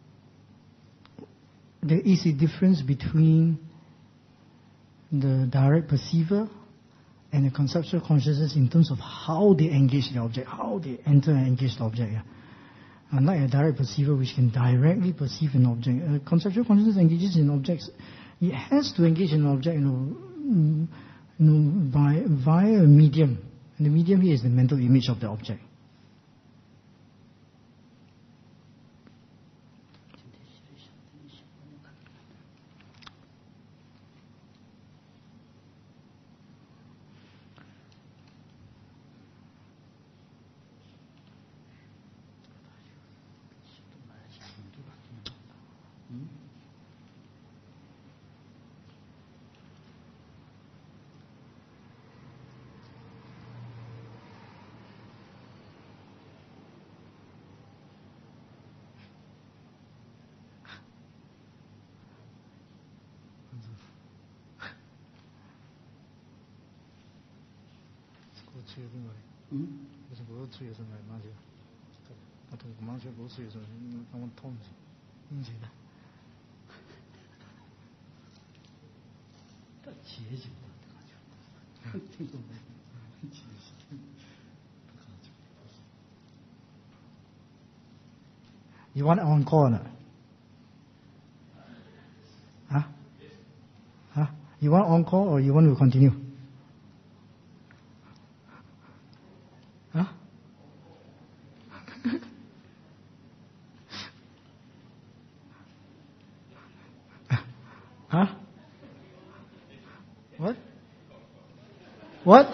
there is a difference between the direct perceiver and the conceptual consciousness in terms of how they engage the object, how they enter and engage the object. Yeah. Unlike a direct perceiver which can directly perceive an object, conceptual consciousness engages in objects. It has to engage in an object, via a medium. And the medium here is the mental image of the object. You want encore or not? Huh? You want encore or you want to continue? Huh? Huh? What? What?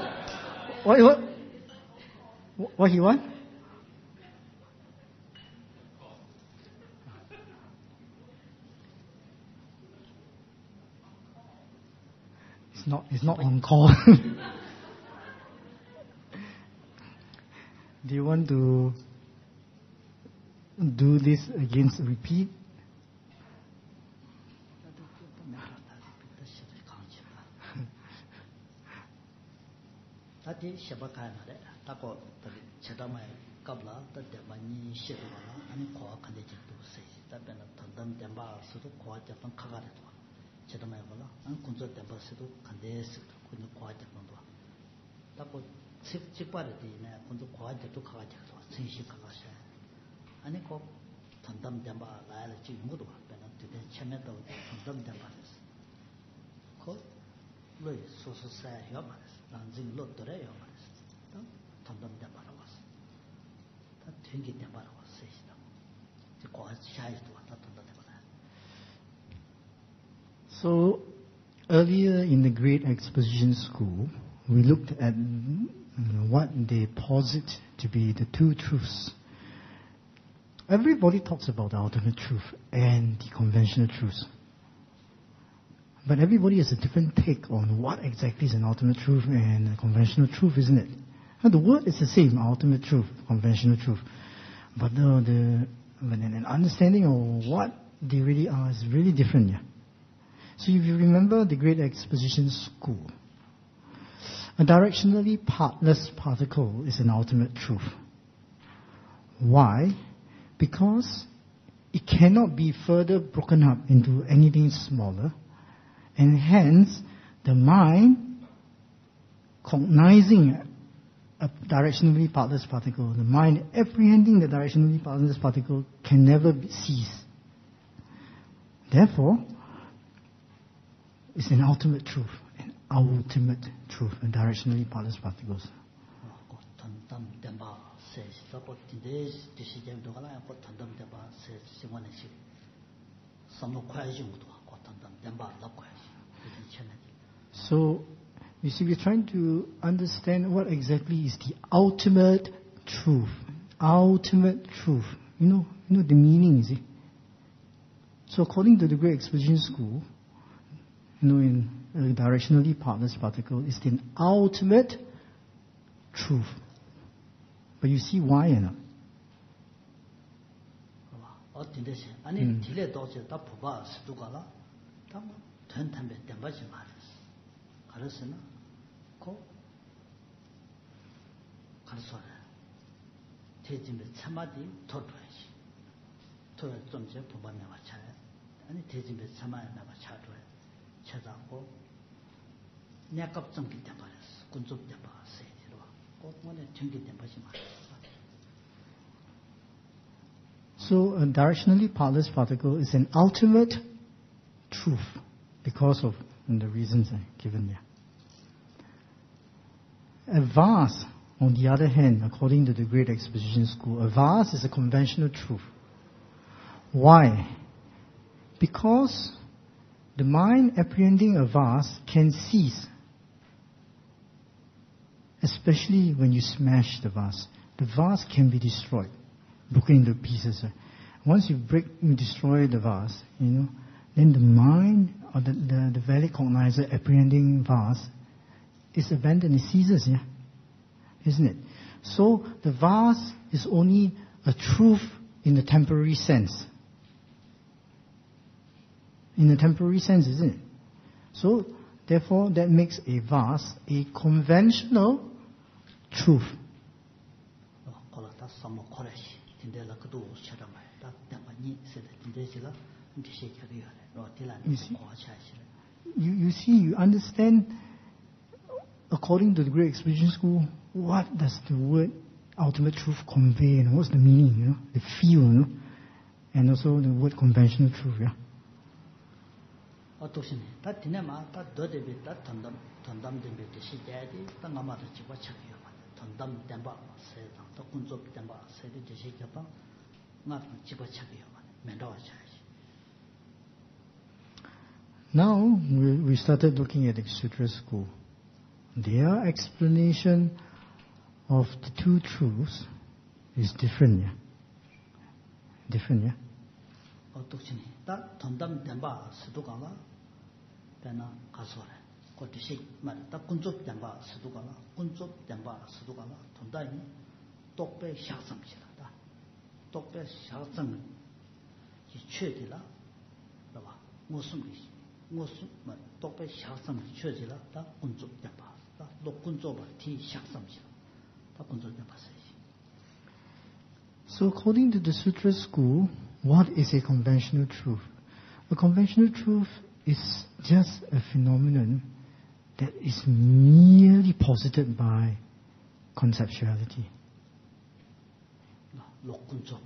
What he want? It's not on call. Do you want to do this against repeat? 다디 샤바카나래 타고 다디 제다마에 갑라 다데 많이 시도하나 아니 과학한데 집도 세지 다변은 던던 덴바스도 과학적인 카가래도 제다마에 볼라 안 군저 덴바스도 간데스도 군저 과학적인도 타고 직발이네 군저 과학적도 카가지고 sensi kakasha. Ani ko 던담 덴바 라야를 지금 모두 배는 되게 체면도 던담 덴바스 그 로이 소소사야 말이스 난징 로더래요 말이스 던담 덴바라고 왔어 다 튕기 덴바라고 왔어 시다 저 과시 샤이도 왔다 던담 덴바라. So earlier in the Great Exposition School, we looked at what they posit to be the two truths. Everybody talks about the ultimate truth and the conventional truths. But everybody has a different take on what exactly is an ultimate truth and a conventional truth, isn't it? And the word is the same, ultimate truth, conventional truth. But an understanding of what they really are is really different. Yeah? So if you remember the Great Exposition School, a directionally partless particle is an ultimate truth. Why? Because it cannot be further broken up into anything smaller, and hence the mind cognizing a directionally partless particle, the mind apprehending the directionally partless particle can never cease. Therefore, it's an ultimate truth, a directionally partless particles. So, you see, we're trying to understand what exactly is the ultimate truth. Ultimate truth. You know the meaning, is it? So, according to the Great Exposition School, in a directionally partless particle is the ultimate truth. But you see why or not? So a directionally partless particle is an ultimate truth because of the reasons given there. A vase, on the other hand, according to the Great Exposition School, a vase is a conventional truth. Why? Because the mind apprehending a vase can cease, especially when you smash the vase. The vase can be destroyed, broken into pieces. Once you destroy the vase, then the mind or the valid cognizer apprehending vase is abandoned, it ceases, isn't it? So the vase is only a truth in the temporary sense. In the temporary sense, isn't it? So, therefore, that makes a vase a conventional truth. You understand, according to the Great Exposition School, what does the word ultimate truth convey, and what's the meaning, the feel, and also the word conventional truth, Now, we started looking at the Sutra School. Their explanation of the two truths is different, Different, So according to the Sutra School, what is a conventional truth? A conventional truth is just a phenomenon that is merely posited by conceptuality.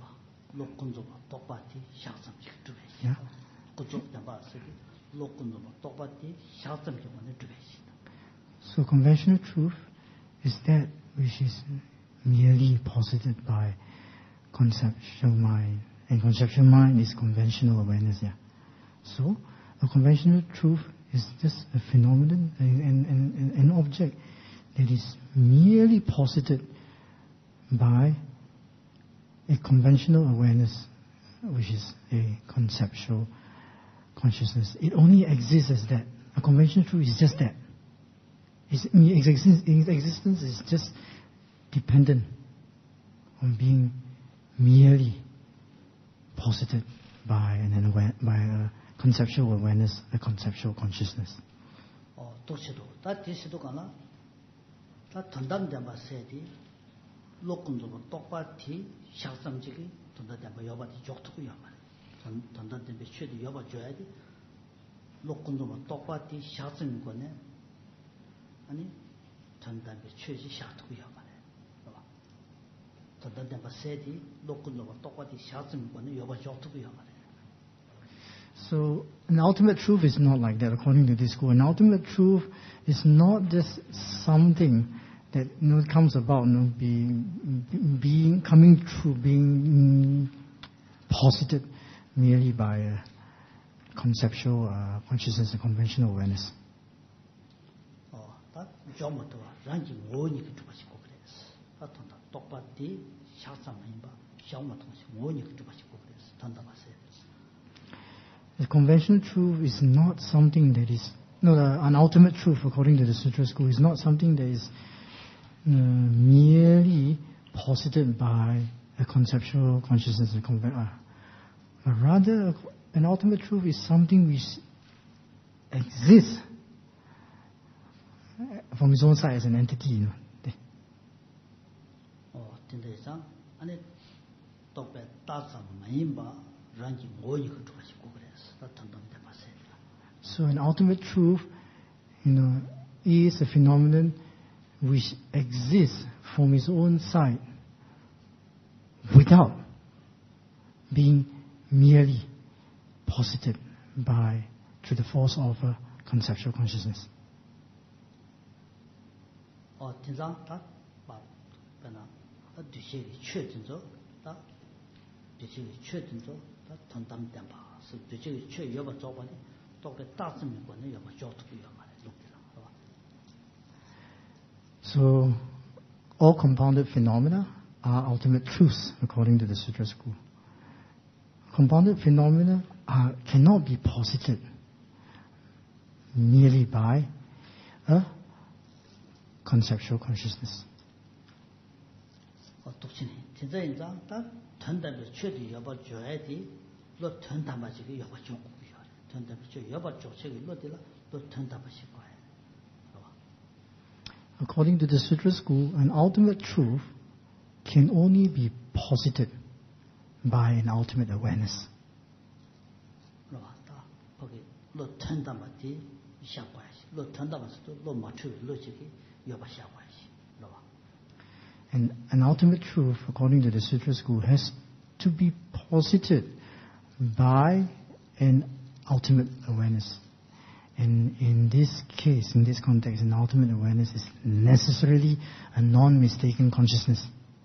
로군조마 똑바티 샤점지 두베시. Yeah. 그쪽 담바스기 로군조마 똑바티 샤점지 원에 두베시. So conventional truth is that which is merely posited by conceptual mind. And conceptual mind is conventional awareness. Yeah. So a conventional truth is just a phenomenon, an object that is merely posited by a conventional awareness, which is a conceptual consciousness. It only exists as that. A conventional truth is just that. Its existence is just dependent on being merely posited by a conceptual awareness, a conceptual consciousness. 도시도 다 디시도 가나 다 던담담바 세디 로군조마 똑바티 샤점지기 던담담바 여바티 족투고 여바 던담담베 쉐디 여바 줘야지 로군조마 똑바티 샤점거네 아니 던담베 쉐지 샤투고 여바네 봐봐 던담담바 세디 로군조마 똑바티 샤점거네 여바 족투고 여바네. So an ultimate truth is not like that according to this school. An ultimate truth is not just something that comes about, being coming true, being posited merely by a conceptual consciousness and conventional awareness. 딱 좀부터 란지 뭐니 그 두바시고 그랬어. 어떤다 똑바디 샤삼인 바 샤마통시 뭐니 그 두바시고 그랬어. 단다 봤어요. The conventional truth is not something that is an ultimate truth according to the Sutra school is not something that is merely posited by a conceptual consciousness. Rather, an ultimate truth is something which exists from its own side as an entity. 진짜상 안에 똑배 따서 마인바 란지 뭐니 그 두바시고 그랬어. So an ultimate truth, is a phenomenon which exists from its own side without being merely posited through the force of a conceptual consciousness. 진짜 다 봐나 뒤식이 최진조 다 뒤식이 최진조 다 단담담 봐. 뒤식이 최 여바 저번에 또그 따스미 거는 여바 저투고 여바래 녹기라. So all compounded phenomena are ultimate truths according to the Sutra school. Compounded phenomena cannot be posited merely by a conceptual consciousness. 독신이 진짜 인자 다 전담의 최대 여바 줘야 돼. 너 전담하지게 여바 좀 고요. 전담의 최 여바 쪽책이 뭐들라 너 전담하실 거예요. According to the Sutra school, an ultimate truth can only be posited by an ultimate awareness. 다 거기 너 전담하지 샤과야지. 너 전담하서도 너 맞추 로직이 여바 샤과야지. And an ultimate truth, according to the Sutra school, has to be posited by an ultimate awareness. And in this case, in this context, an ultimate awareness is necessarily a non-mistaken consciousness.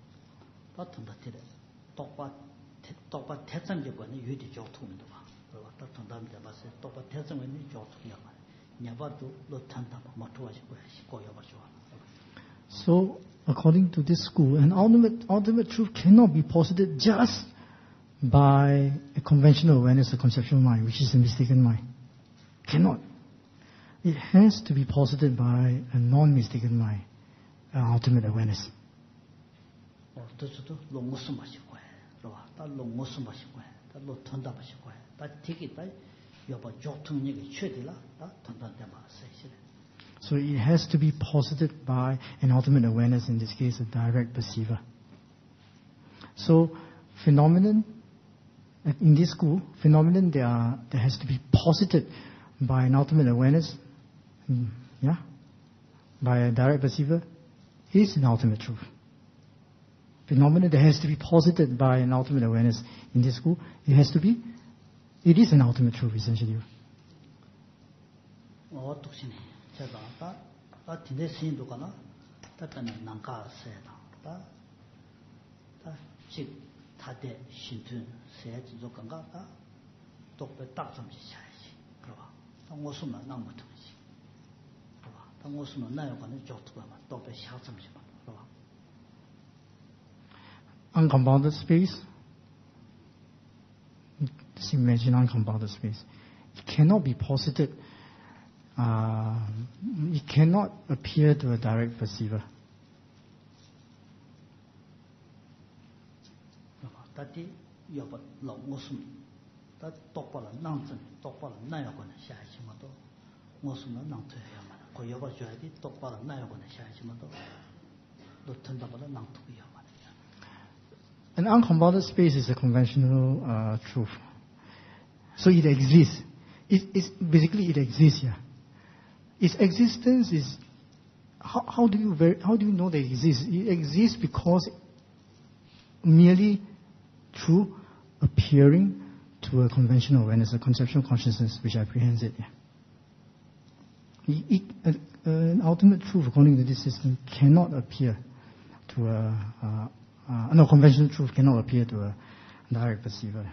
So, according to this school, an ultimate truth cannot be posited just by a conventional awareness, a conceptual mind, which is a mistaken mind. Cannot. It has to be posited by a non-mistaken mind, an ultimate awareness. So it has to be posited by an ultimate awareness, in this case a direct perceiver. So phenomenon, in this school, phenomenon there has to be posited by an ultimate awareness, by a direct perceiver, is an ultimate truth. phenomenon that has to be posited by an ultimate awareness in this school. It is an ultimate truth, essentially. Unconfounded space. Just imagine unconfounded space. It cannot be posited. It cannot appear to a direct perceiver. An unconfounded space is a conventional truth. So it exists. Basically it exists here. Its existence is how do you know that it exists? It exists because merely through appearing to a conventional awareness, a conceptual consciousness which apprehends it. An ultimate truth, according to this system, cannot appear to a conventional truth cannot appear to a direct perceiver.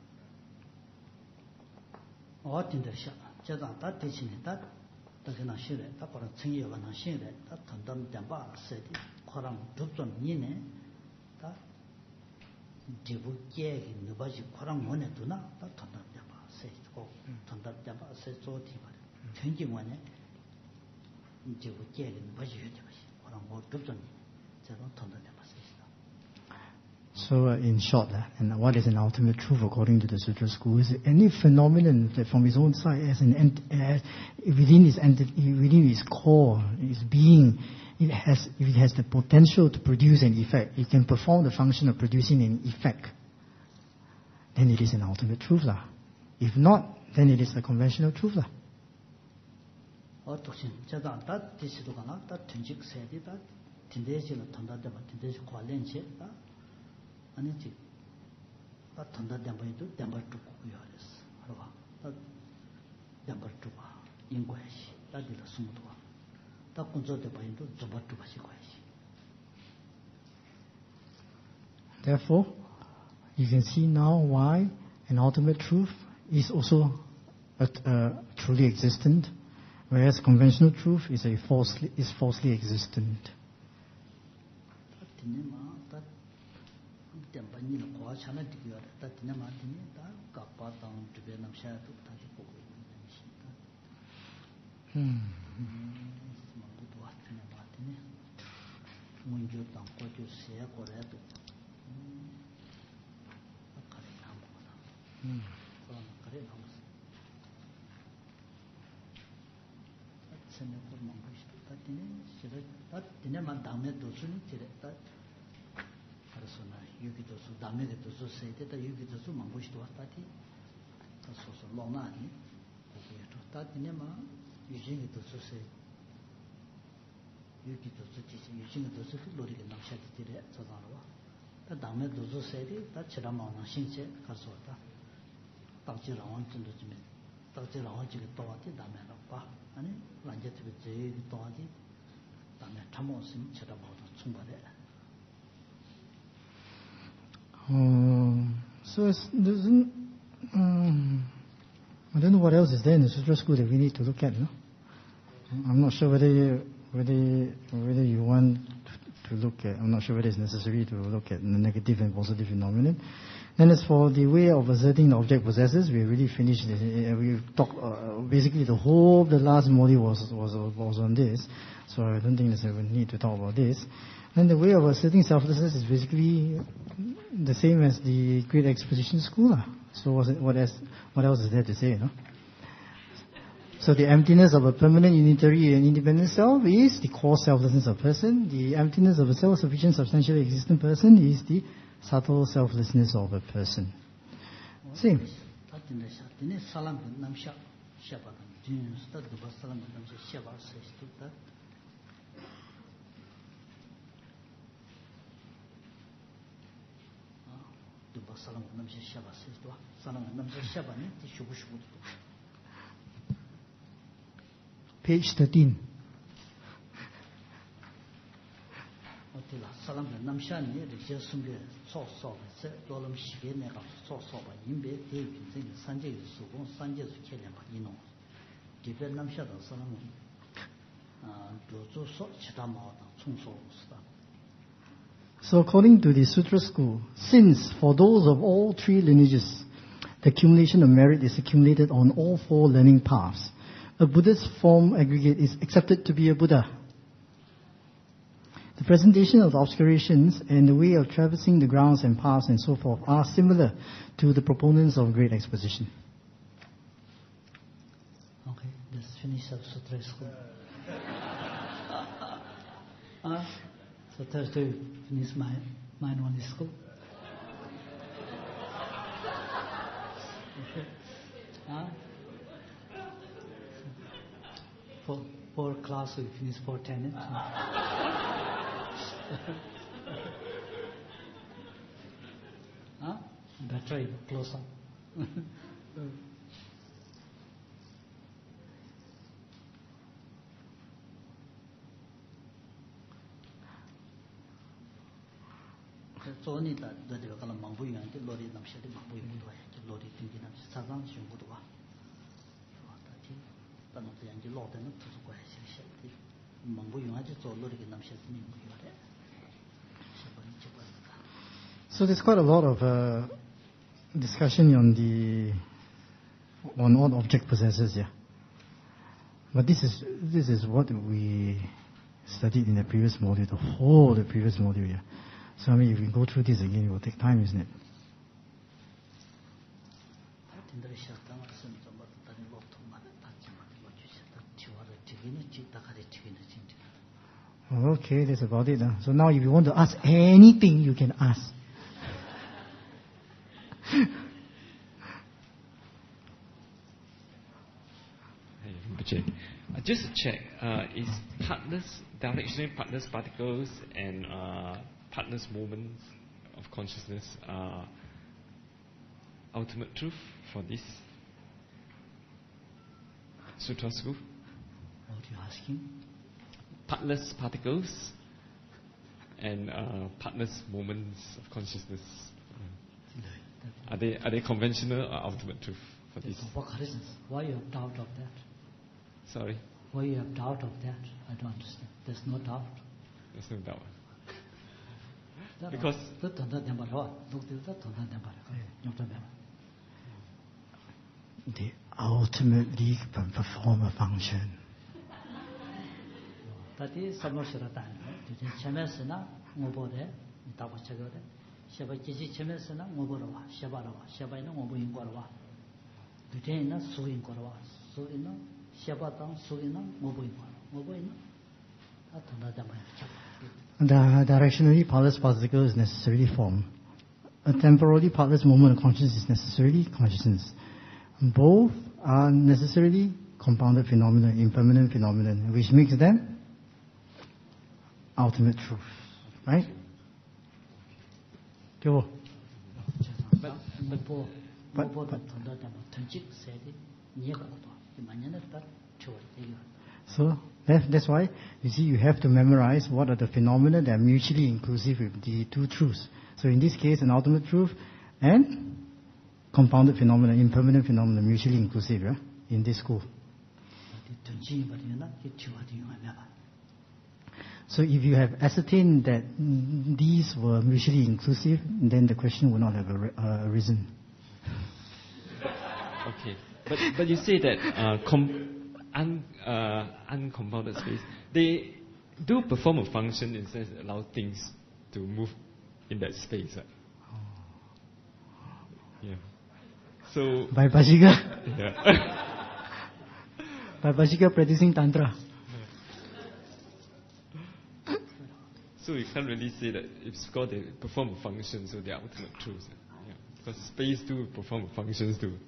So, in short, and what is an ultimate truth according to the Sutra school is any phenomenon that from its own side, within its core, its being, it has the potential to produce an effect. It can perform the function of producing an effect. Then it is an ultimate truth, lah. If not, then it is a conventional truth, lah. Therefore, you can see now why an ultimate truth is also truly existent, whereas conventional truth is falsely existent. So I don't know what else is there in the Sutra school that we need to look at. No? I'm not sure whether you want to look at. I'm not sure whether it's necessary to look at the negative and positive phenomenon. Then as for the way of asserting the object possesses, we already finished. We talked basically the last module was on this. So I don't think there's a need to talk about this. And the way of asserting selflessness is basically the same as the Great Exposition School. So what else is there to say? No? So the emptiness of a permanent, unitary and independent self is the core selflessness of person. The emptiness of a self-sufficient, substantially existent person is the subtle selflessness of a person. Same. 뭐 사람 남시 샤바스 또 사람 남시 샤바니 슈부슈부 Page 13. 어때라 사람 남샤니 이제 숨게 소소 저럼 시계 내가 소소바 인베 대빈생 산제 수공 산제 수케래 봐 이노 디벨 남샤도 사람은 조조소 치다마다 총소스다. So according to the Sutra school, since for those of all three lineages, the accumulation of merit is accumulated on all four learning paths, a Buddha's form aggregate is accepted to be a Buddha. The presentation of the obscurations and the way of traversing the grounds and paths and so forth are similar to the proponents of great exposition. Okay, let's finish up Sutra school. So Thursday finish mine only school. For class we finish 4:10. Better close up. 조언이다. 너희가 가는 망부유한테 로리 남셔도 망부유도 와야. 로리 ting기 남시 사상 중부도 와. 다지. 단어도 양지 로데는 투수 거야. 시시한테. 망부유한테 저 로리게 남셔도 망부유래. So there's quite a lot of discussion on all object possessors here. But this is what we studied in the previous module, the whole of the previous module here. So I mean, if we go through this again, it will take time, isn't it? Okay, that's about it. So now if you want to ask anything, you can ask. Just to check, is directionally partners particles and partners moments of consciousness ultimate truth for this Sutra school? What are you asking? Partners particles and partners moments of consciousness. Are they conventional or ultimate truth for this? Why you have doubt of that? Sorry? Why you have doubt of that? I don't understand. There's no doubt. There's no doubt. Because they ultimately perform a function. Tadi samosiratan. Jadi chemesna ngobore, tahu cakap. Siapa jadi chemesna ngobora, siapa rawa, siapa ini ngoborin korwa. Jadi ini suin korwa, suin siapa tang suin ngoborin korwa, ngoborin. Atanda damai cakap. The directionally partless particle is necessarily form. A temporally partless moment of consciousness is necessarily consciousness. Both are necessarily compounded phenomena, impermanent phenomenon, which makes them ultimate truth. Right? So that's why you see you have to memorize what are the phenomena that are mutually inclusive with the two truths. So in this case, an ultimate truth and compounded phenomena, impermanent phenomena, mutually inclusive, right? In this school. So if you have ascertained that these were mutually inclusive, then the question would not have arisen. Okay, but you say that uncompounded space, they do perform a function in the sense that allow things to move in that space. Right? Yeah. So by Bajika. Yeah. By Bajika practicing Tantra. So you can't really say that it's because they perform a function, so they're ultimate truths. Yeah. Because space do perform functions too.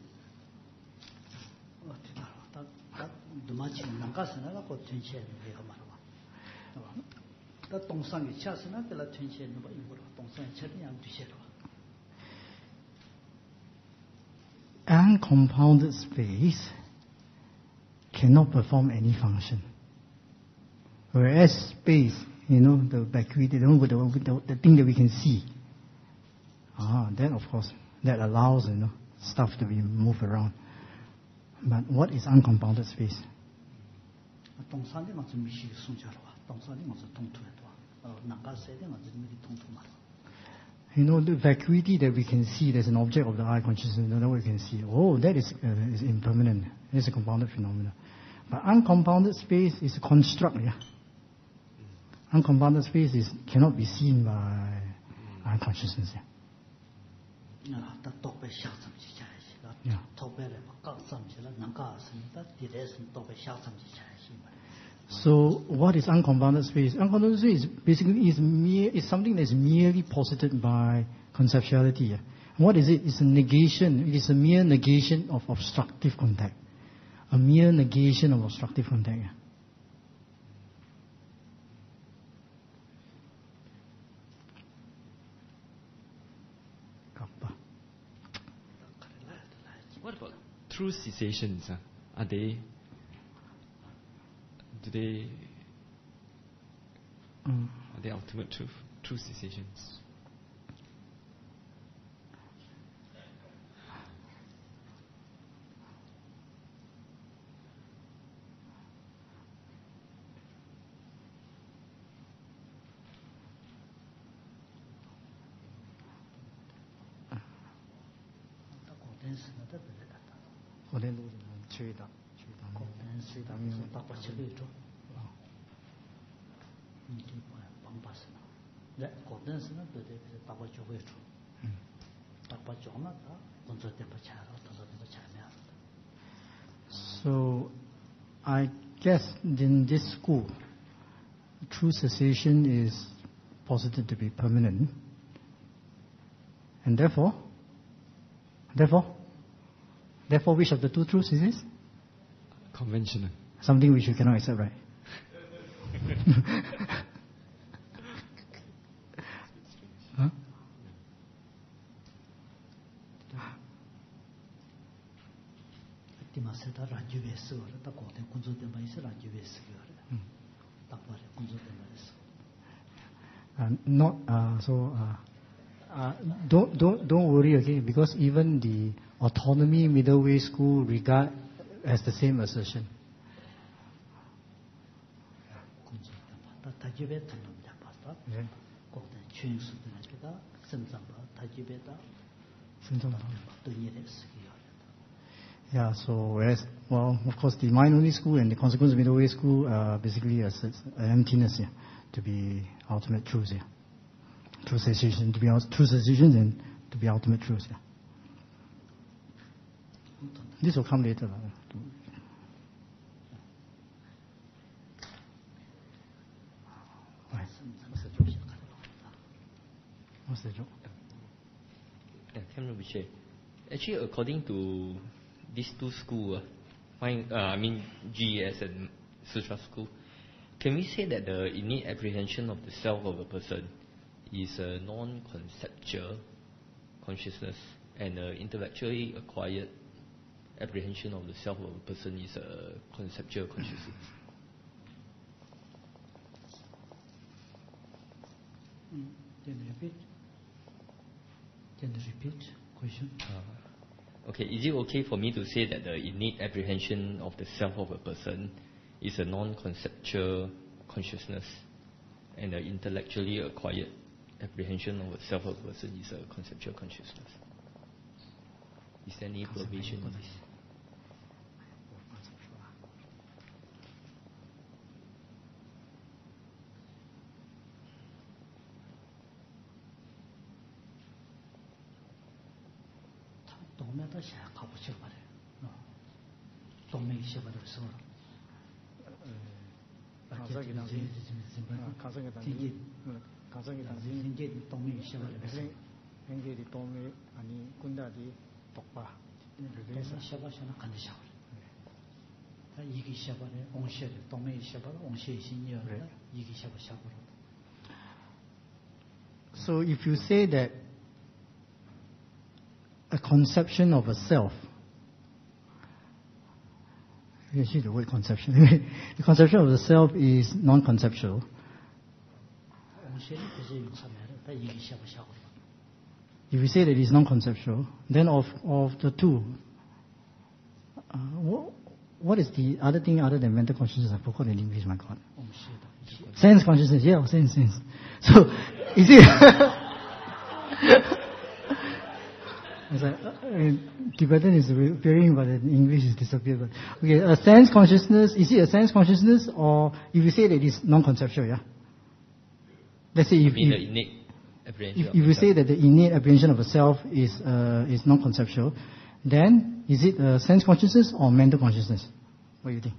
uncompounded space cannot perform any function. Whereas space, the vacuity, the thing that we can see, then of course, that allows, stuff to be moved around. But what is uncompounded space? The vacuity that we can see, there's an object of the eye consciousness that we can see. That is impermanent. It's a compounded phenomenon. But uncompounded space is a construct, yeah. Uncompounded space cannot be seen by eye consciousness, yeah. So, what is unconfounded space? Unconfounded space basically is something that is merely posited by conceptuality. Yeah? What is it? It's a negation. It is a mere negation of obstructive contact. A mere negation of obstructive contact. Yeah? What about true cessations? Are they ultimate truth? True cessations? So, I guess in this school, true cessation is posited to be permanent, and therefore, which of the two truths is this? Conventional. Something which you cannot accept, right? Huh? Don't worry, okay? Because even the autonomy middle way school regard as the same assertion. Yeah, so of course, the mind-only school and the consequence middle way school basically asserts emptiness here to be ultimate truths here. True cessation to be true cessations and to be ultimate truths here. This will come later. What's the joke? Actually, according to these two schools, GES and Sutra school, can we say that the innate apprehension of the self of a person is a non-conceptual consciousness, and intellectually acquired apprehension of the self of a person is a conceptual consciousness? Can you repeat question? Okay, is it okay for me to say that the innate apprehension of the self of a person is a non-conceptual consciousness, and the intellectually acquired apprehension of the self of a person is a conceptual consciousness? Is there any provision in this? So if you say that a conception of a self actually the word conception. The conception of the self is non-conceptual. If we say that it is non-conceptual, then of the two, what is the other thing other than mental consciousness? I forgot in English, my God. Sense consciousness, yeah, sense. So, is it... It's like, Tibetan is appearing, but in English is disappeared. But, okay, a sense consciousness, is it a sense consciousness, or if you say that it is non-conceptual, yeah? Let's say if the innate apprehension if you say that the innate apprehension of a self is non-conceptual, then is it a sense consciousness or mental consciousness? What do you think?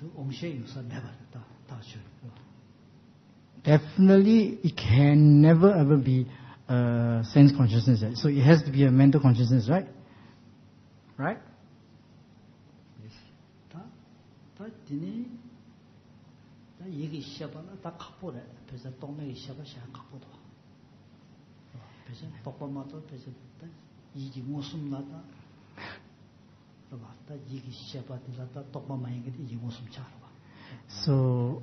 Definitely, it can never ever be sense consciousness. Right? So it has to be a mental consciousness, right? Right? Yes. So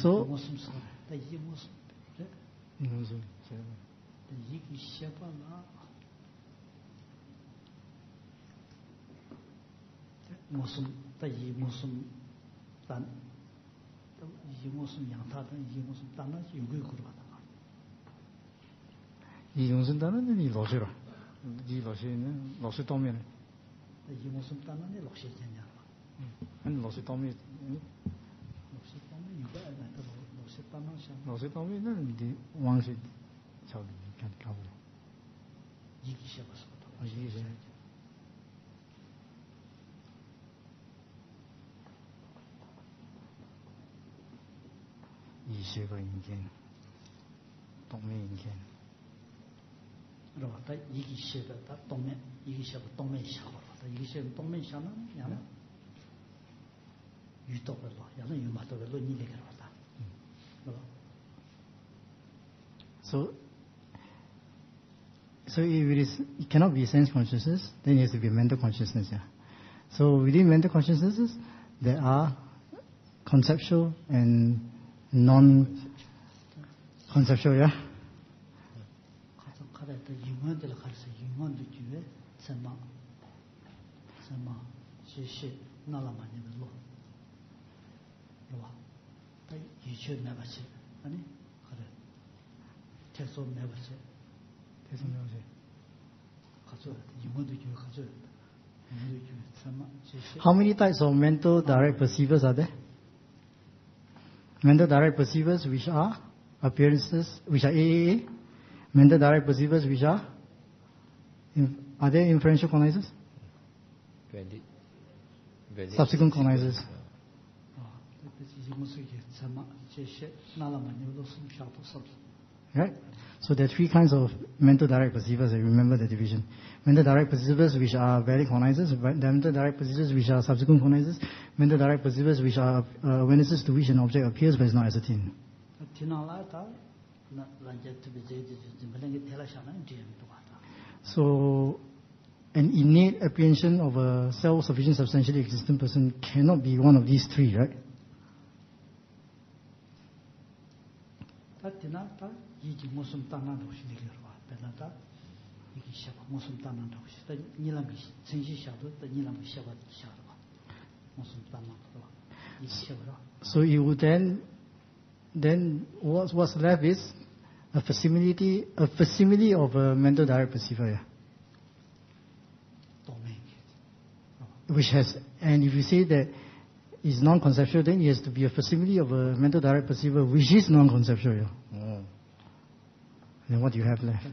if it cannot be sense consciousness, then it has to be mental consciousness. Yeah. So within mental consciousnesses, there are conceptual and non-conceptual. Yeah. How many types of mental direct perceivers are there? Mental direct perceivers which are appearances, which are AAA. Mental direct perceivers which are there inferential cognizers? Subsequent cognizers. Right? So there are three kinds of mental direct perceivers. I remember the division. Mental direct perceivers which are valid cognizers, mental direct perceivers which are subsequent cognizers, mental direct perceivers which are awarenesses to which an object appears but is not ascertained. So an innate apprehension of a self-sufficient, substantially existent person cannot be one of these three, right? So you would then what's left is a facsimile of a mental direct perceiver, yeah. Which has, and if you say that is non-conceptual, then it has to be a facsimile of a mental direct perceiver which is non-conceptual, yeah. Then what do you have left?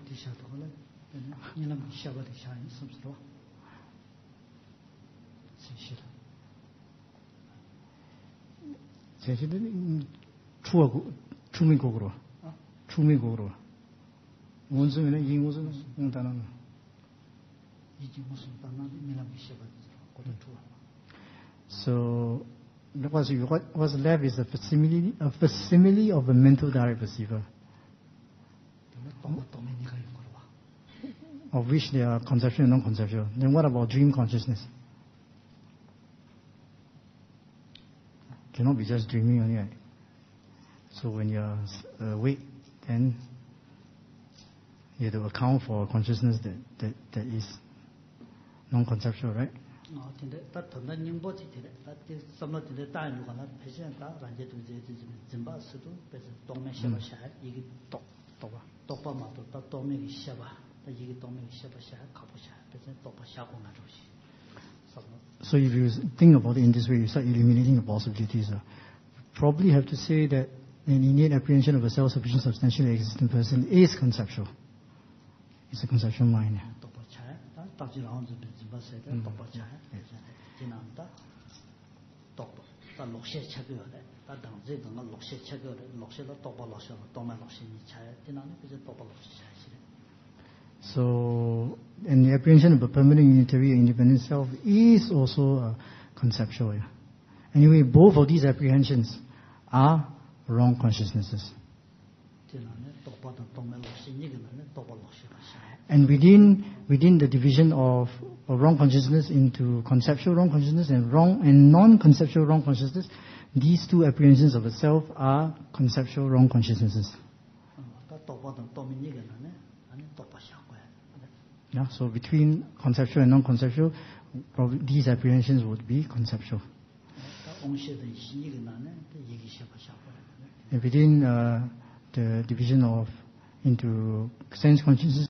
So what's left is a facsimile of a mental direct perceiver, of which they are conceptual and non-conceptual. Then what about dream consciousness? cannot be just dreaming only, right? So when you're awake, then you have to account for consciousness that is non-conceptual, right? 근데 다 돈다 님보지 되네. 다 섬나 되네. 다는 거나 패션 다 란제 두제 짐바스도 그래서 동매 셔바샤 이게 똑바마도 다 동매기 셔바. 다 이게 동매기 셔바샤 가보샤. 그래서 똑바 샤고 나듯이. So if you think about it in this way, you start eliminating the possibilities. Probably have to say that an innate apprehension of a self-sufficient, substantially existent person is conceptual. It's a conceptual mind. So, and the apprehension of a permanent, unitary, independent self is also conceptual. Yeah? Anyway, both of these apprehensions are wrong consciousnesses. And within the division of wrong consciousness into conceptual wrong consciousness and non-conceptual wrong consciousness, these two apprehensions of a self are conceptual wrong consciousnesses. Yeah, so between conceptual and non-conceptual, probably these apprehensions would be conceptual. And within the division into sense consciousness